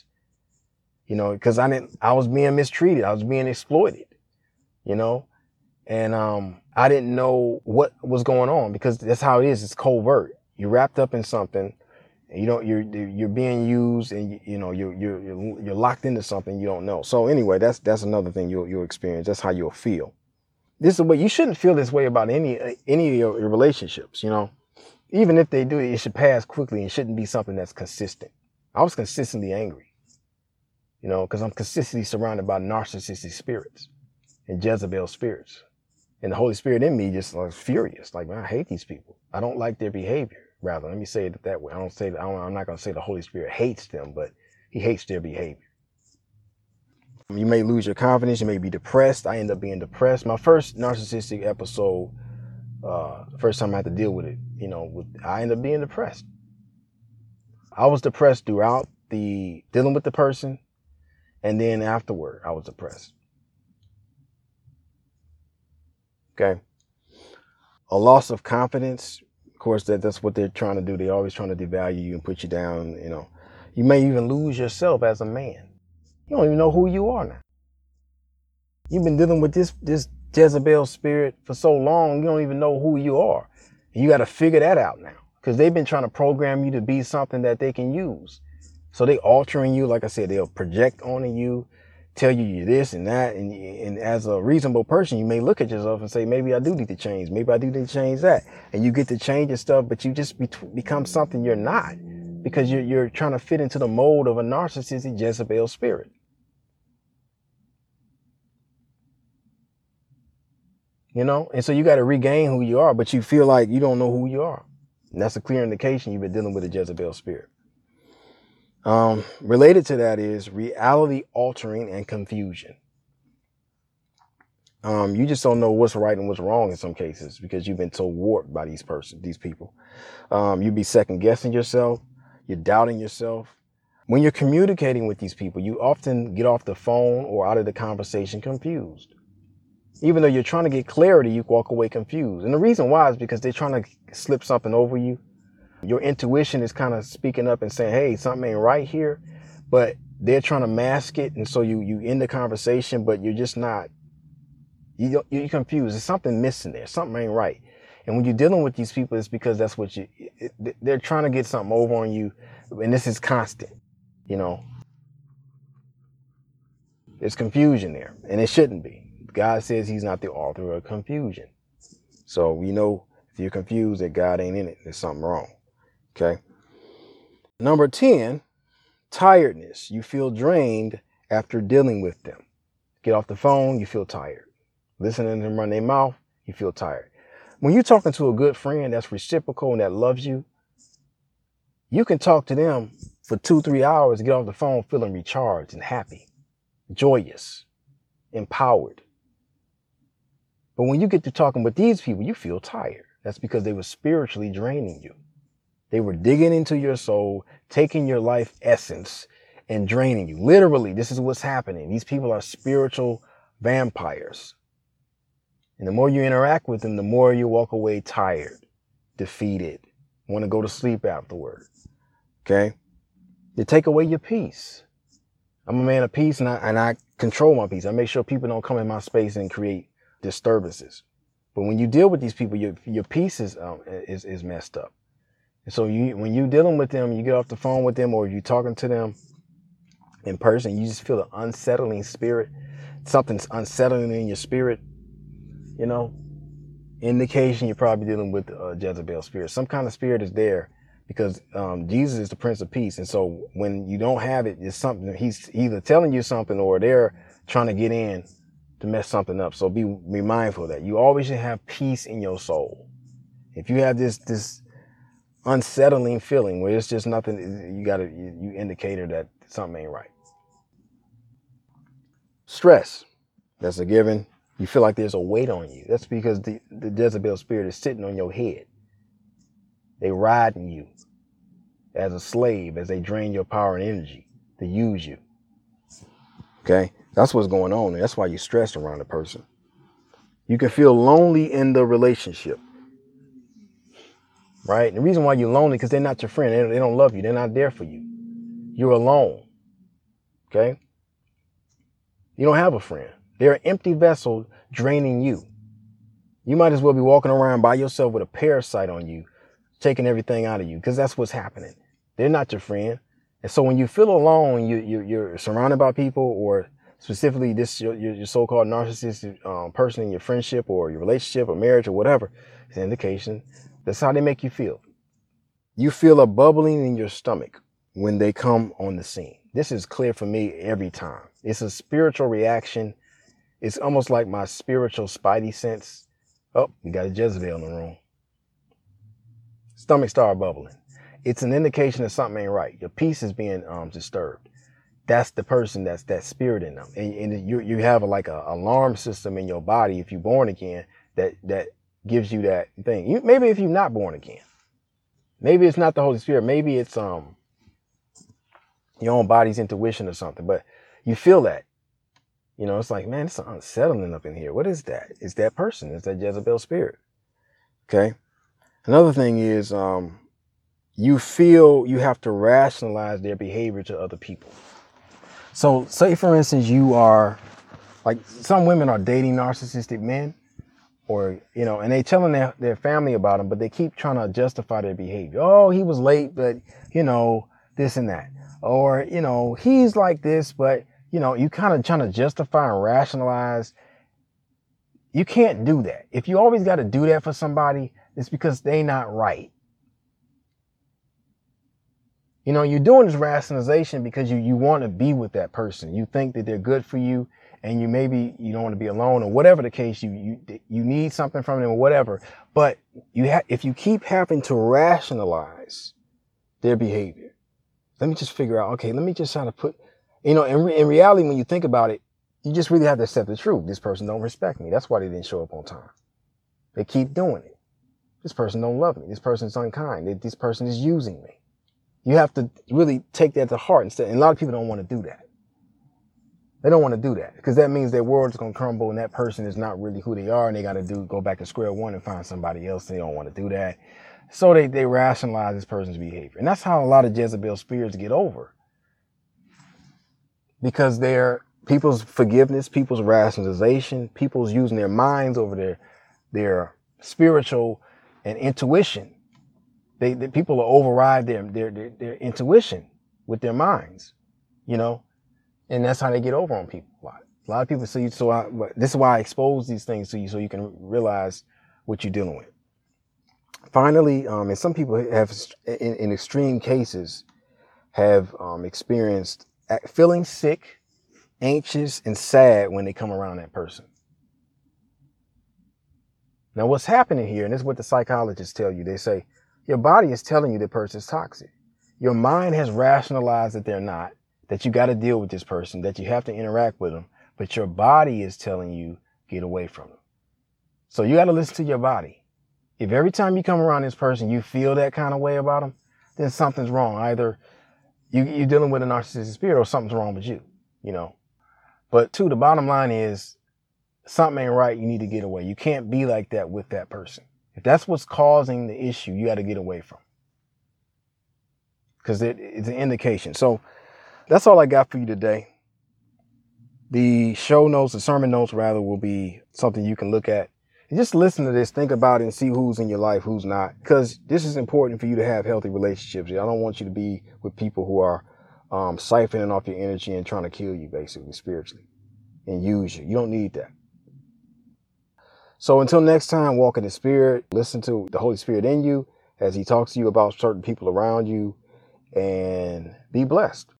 you know, because I didn't, I was being mistreated. I was being exploited, you know, and um, I didn't know what was going on, because that's how it is. It's covert. You're wrapped up in something, and you don't, you're, you're being used, and you, you know, you're, you're, you're, you're locked into something you don't know. So anyway, that's, that's another thing you'll, you'll experience. That's how you'll feel. This is what you shouldn't feel this way about any, any of your, your relationships, you know. Even if they do it, it should pass quickly and shouldn't be something that's consistent. I was consistently angry, you know, because I'm consistently surrounded by narcissistic spirits and Jezebel spirits. And the Holy Spirit in me just was furious. Like, man, I hate these people. I don't like their behavior. Rather, let me say it that way. I don't say that. I don't, I'm not going to say the Holy Spirit hates them, but he hates their behavior. You may lose your confidence. You may be depressed. I end up being depressed. My first narcissistic episode, uh, first time I had to deal with it, you know, with, I ended up being depressed. I was depressed throughout the dealing with the person. And then afterward, I was depressed. Okay. A loss of confidence. Of course, that, that's what they're trying to do. They're always trying to devalue you and put you down. You know, you may even lose yourself as a man. You don't even know who you are now. You've been dealing with this, this Jezebel spirit for so long, you don't even know who you are. You got to figure that out now, because they've been trying to program you to be something that they can use. So they altering you. Like I said, they'll project onto you, tell you you're this and that. And, and as a reasonable person, you may look at yourself and say, maybe I do need to change. Maybe I do need to change that. And you get to change your stuff, but you just be, become something you're not, because you're, you're trying to fit into the mold of a narcissistic Jezebel spirit. You know, and so you got to regain who you are, but you feel like you don't know who you are. And that's a clear indication you've been dealing with a Jezebel spirit. Um, related to that is reality altering and confusion. Um, you just don't know what's right and what's wrong in some cases, because you've been so warped by these person, these people. Um, you be second guessing yourself. You're doubting yourself. When you're communicating with these people, you often get off the phone or out of the conversation confused. Even though you're trying to get clarity, you walk away confused. And the reason why is because they're trying to slip something over you. Your intuition is kind of speaking up and saying, hey, something ain't right here, but they're trying to mask it. And so you, you end the conversation, but you're just not, you, you're confused. There's something missing there. Something ain't right. And when you're dealing with these people, it's because that's what you, it, they're trying to get something over on you. And this is constant, you know. There's confusion there, and it shouldn't be. God says he's not the author of confusion. So we know if you're confused that God ain't in it, there's something wrong. Okay. Number ten, tiredness. You feel drained after dealing with them. Get off the phone, you feel tired. Listening to them run their mouth, you feel tired. When you're talking to a good friend that's reciprocal and that loves you, you can talk to them for two, three hours, get off the phone feeling recharged and happy, joyous, empowered. But when you get to talking with these people, you feel tired. That's because they were spiritually draining you. They were digging into your soul, taking your life essence and draining you. Literally, this is what's happening. These people are spiritual vampires. And the more you interact with them, the more you walk away tired, defeated, want to go to sleep afterward. Okay? They take away your peace. I'm a man of peace, and I, and I control my peace. I make sure people don't come in my space and create disturbances. But when you deal with these people, your your peace is um, is is messed up. And so you when you dealing with them, you get off the phone with them, or you're talking to them in person, you just feel an unsettling spirit. Something's unsettling in your spirit. You know, indication you're probably dealing with a Jezebel spirit. Some kind of spirit is there because um, Jesus is the Prince of Peace. And so when you don't have it, it's something he's either telling you something or they're trying to get in to mess something up. So be, be mindful of that. You always should have peace in your soul. If you have this this unsettling feeling where it's just nothing, you got to you, you indicator that something ain't right. Stress, that's a given. You feel like there's a weight on you. That's because the, the Jezebel spirit is sitting on your head. They riding you as a slave as they drain your power and energy to use you. Okay? That's what's going on. And that's why you're stressed around a person. You can feel lonely in the relationship. Right? And the reason why you're lonely because they're not your friend. They, they don't love you. They're not there for you. You're alone. Okay? You don't have a friend. They're an empty vessel draining you. You might as well be walking around by yourself with a parasite on you, taking everything out of you, because that's what's happening. They're not your friend. And so when you feel alone, you, you, you're surrounded by people, or specifically this your, your so-called narcissistic um, person in your friendship or your relationship or marriage or whatever, it's an indication. That's how they make you feel. You feel a bubbling in your stomach when they come on the scene. This is clear for me every time. It's a spiritual reaction. It's almost like my spiritual spidey sense. Oh, we got a Jezebel in the room. Stomach start bubbling. It's an indication that something ain't right. Your peace is being um, disturbed. That's the person that's that spirit in them. And, and you you have a, like a alarm system in your body if you're born again that that gives you that thing. You, maybe if you're not born again, maybe it's not the Holy Spirit. Maybe it's um your own body's intuition or something. But you feel that. You know, it's like, man, it's unsettling up in here. What is that? It's that person. It's that Jezebel spirit. Okay. Another thing is um, you feel you have to rationalize their behavior to other people. So say, for instance, you are like some women are dating narcissistic men or, you know, and they telling their, their family about them, but they keep trying to justify their behavior. Oh, he was late, but, you know, this and that. Or, you know, he's like this, but you know, you kind of trying to justify and rationalize. You can't do that. If you always got to do that for somebody, it's because they not right. You know, you're doing this rationalization because you, you want to be with that person. You think that they're good for you and you maybe you don't want to be alone or whatever the case, you, you, you need something from them or whatever. But you ha- if you keep having to rationalize their behavior, let me just figure out, okay, let me just try to put, You know, in, re- in reality, when you think about it, you just really have to accept the truth. This person don't respect me. That's why they didn't show up on time. They keep doing it. This person don't love me. This person's unkind. This person is using me. You have to really take that to heart instead. And a lot of people don't want to do that. They don't want to do that because that means their world is going to crumble and that person is not really who they are. And they got to do go back to square one and find somebody else. They don't want to do that. So they, they rationalize this person's behavior. And that's how a lot of Jezebel spirits get over. Because they're people's forgiveness, people's rationalization, people's using their minds over their their spiritual and intuition. They, they people will override their, their their their intuition with their minds, you know, and that's how they get over on people. A lot, a lot of people see. So I, this is why I expose these things to you, so you can realize what you're dealing with. Finally, um, and some people have, in, in extreme cases, have um, experienced feeling sick, anxious, and sad when they come around that person. Now, what's happening here, and this is what the psychologists tell you, they say, your body is telling you the person's toxic. Your mind has rationalized that they're not, that you got to deal with this person, that you have to interact with them, but your body is telling you, get away from them. So you got to listen to your body. If every time you come around this person, you feel that kind of way about them, then something's wrong. Either you, you're dealing with a narcissistic spirit or something's wrong with you, you know. But two, the bottom line is something ain't right. You need to get away. You can't be like that with that person. If that's what's causing the issue, you got to get away from. Because it, it's an indication. So that's all I got for you today. The show notes, the sermon notes rather, will be something you can look at. And just listen to this, think about it, and see who's in your life, who's not. Because this is important for you to have healthy relationships. I don't want you to be with people who are um, siphoning off your energy and trying to kill you, basically, spiritually, and use you. You don't need that. So until next time, walk in the Spirit, listen to the Holy Spirit in you as he talks to you about certain people around you, and be blessed.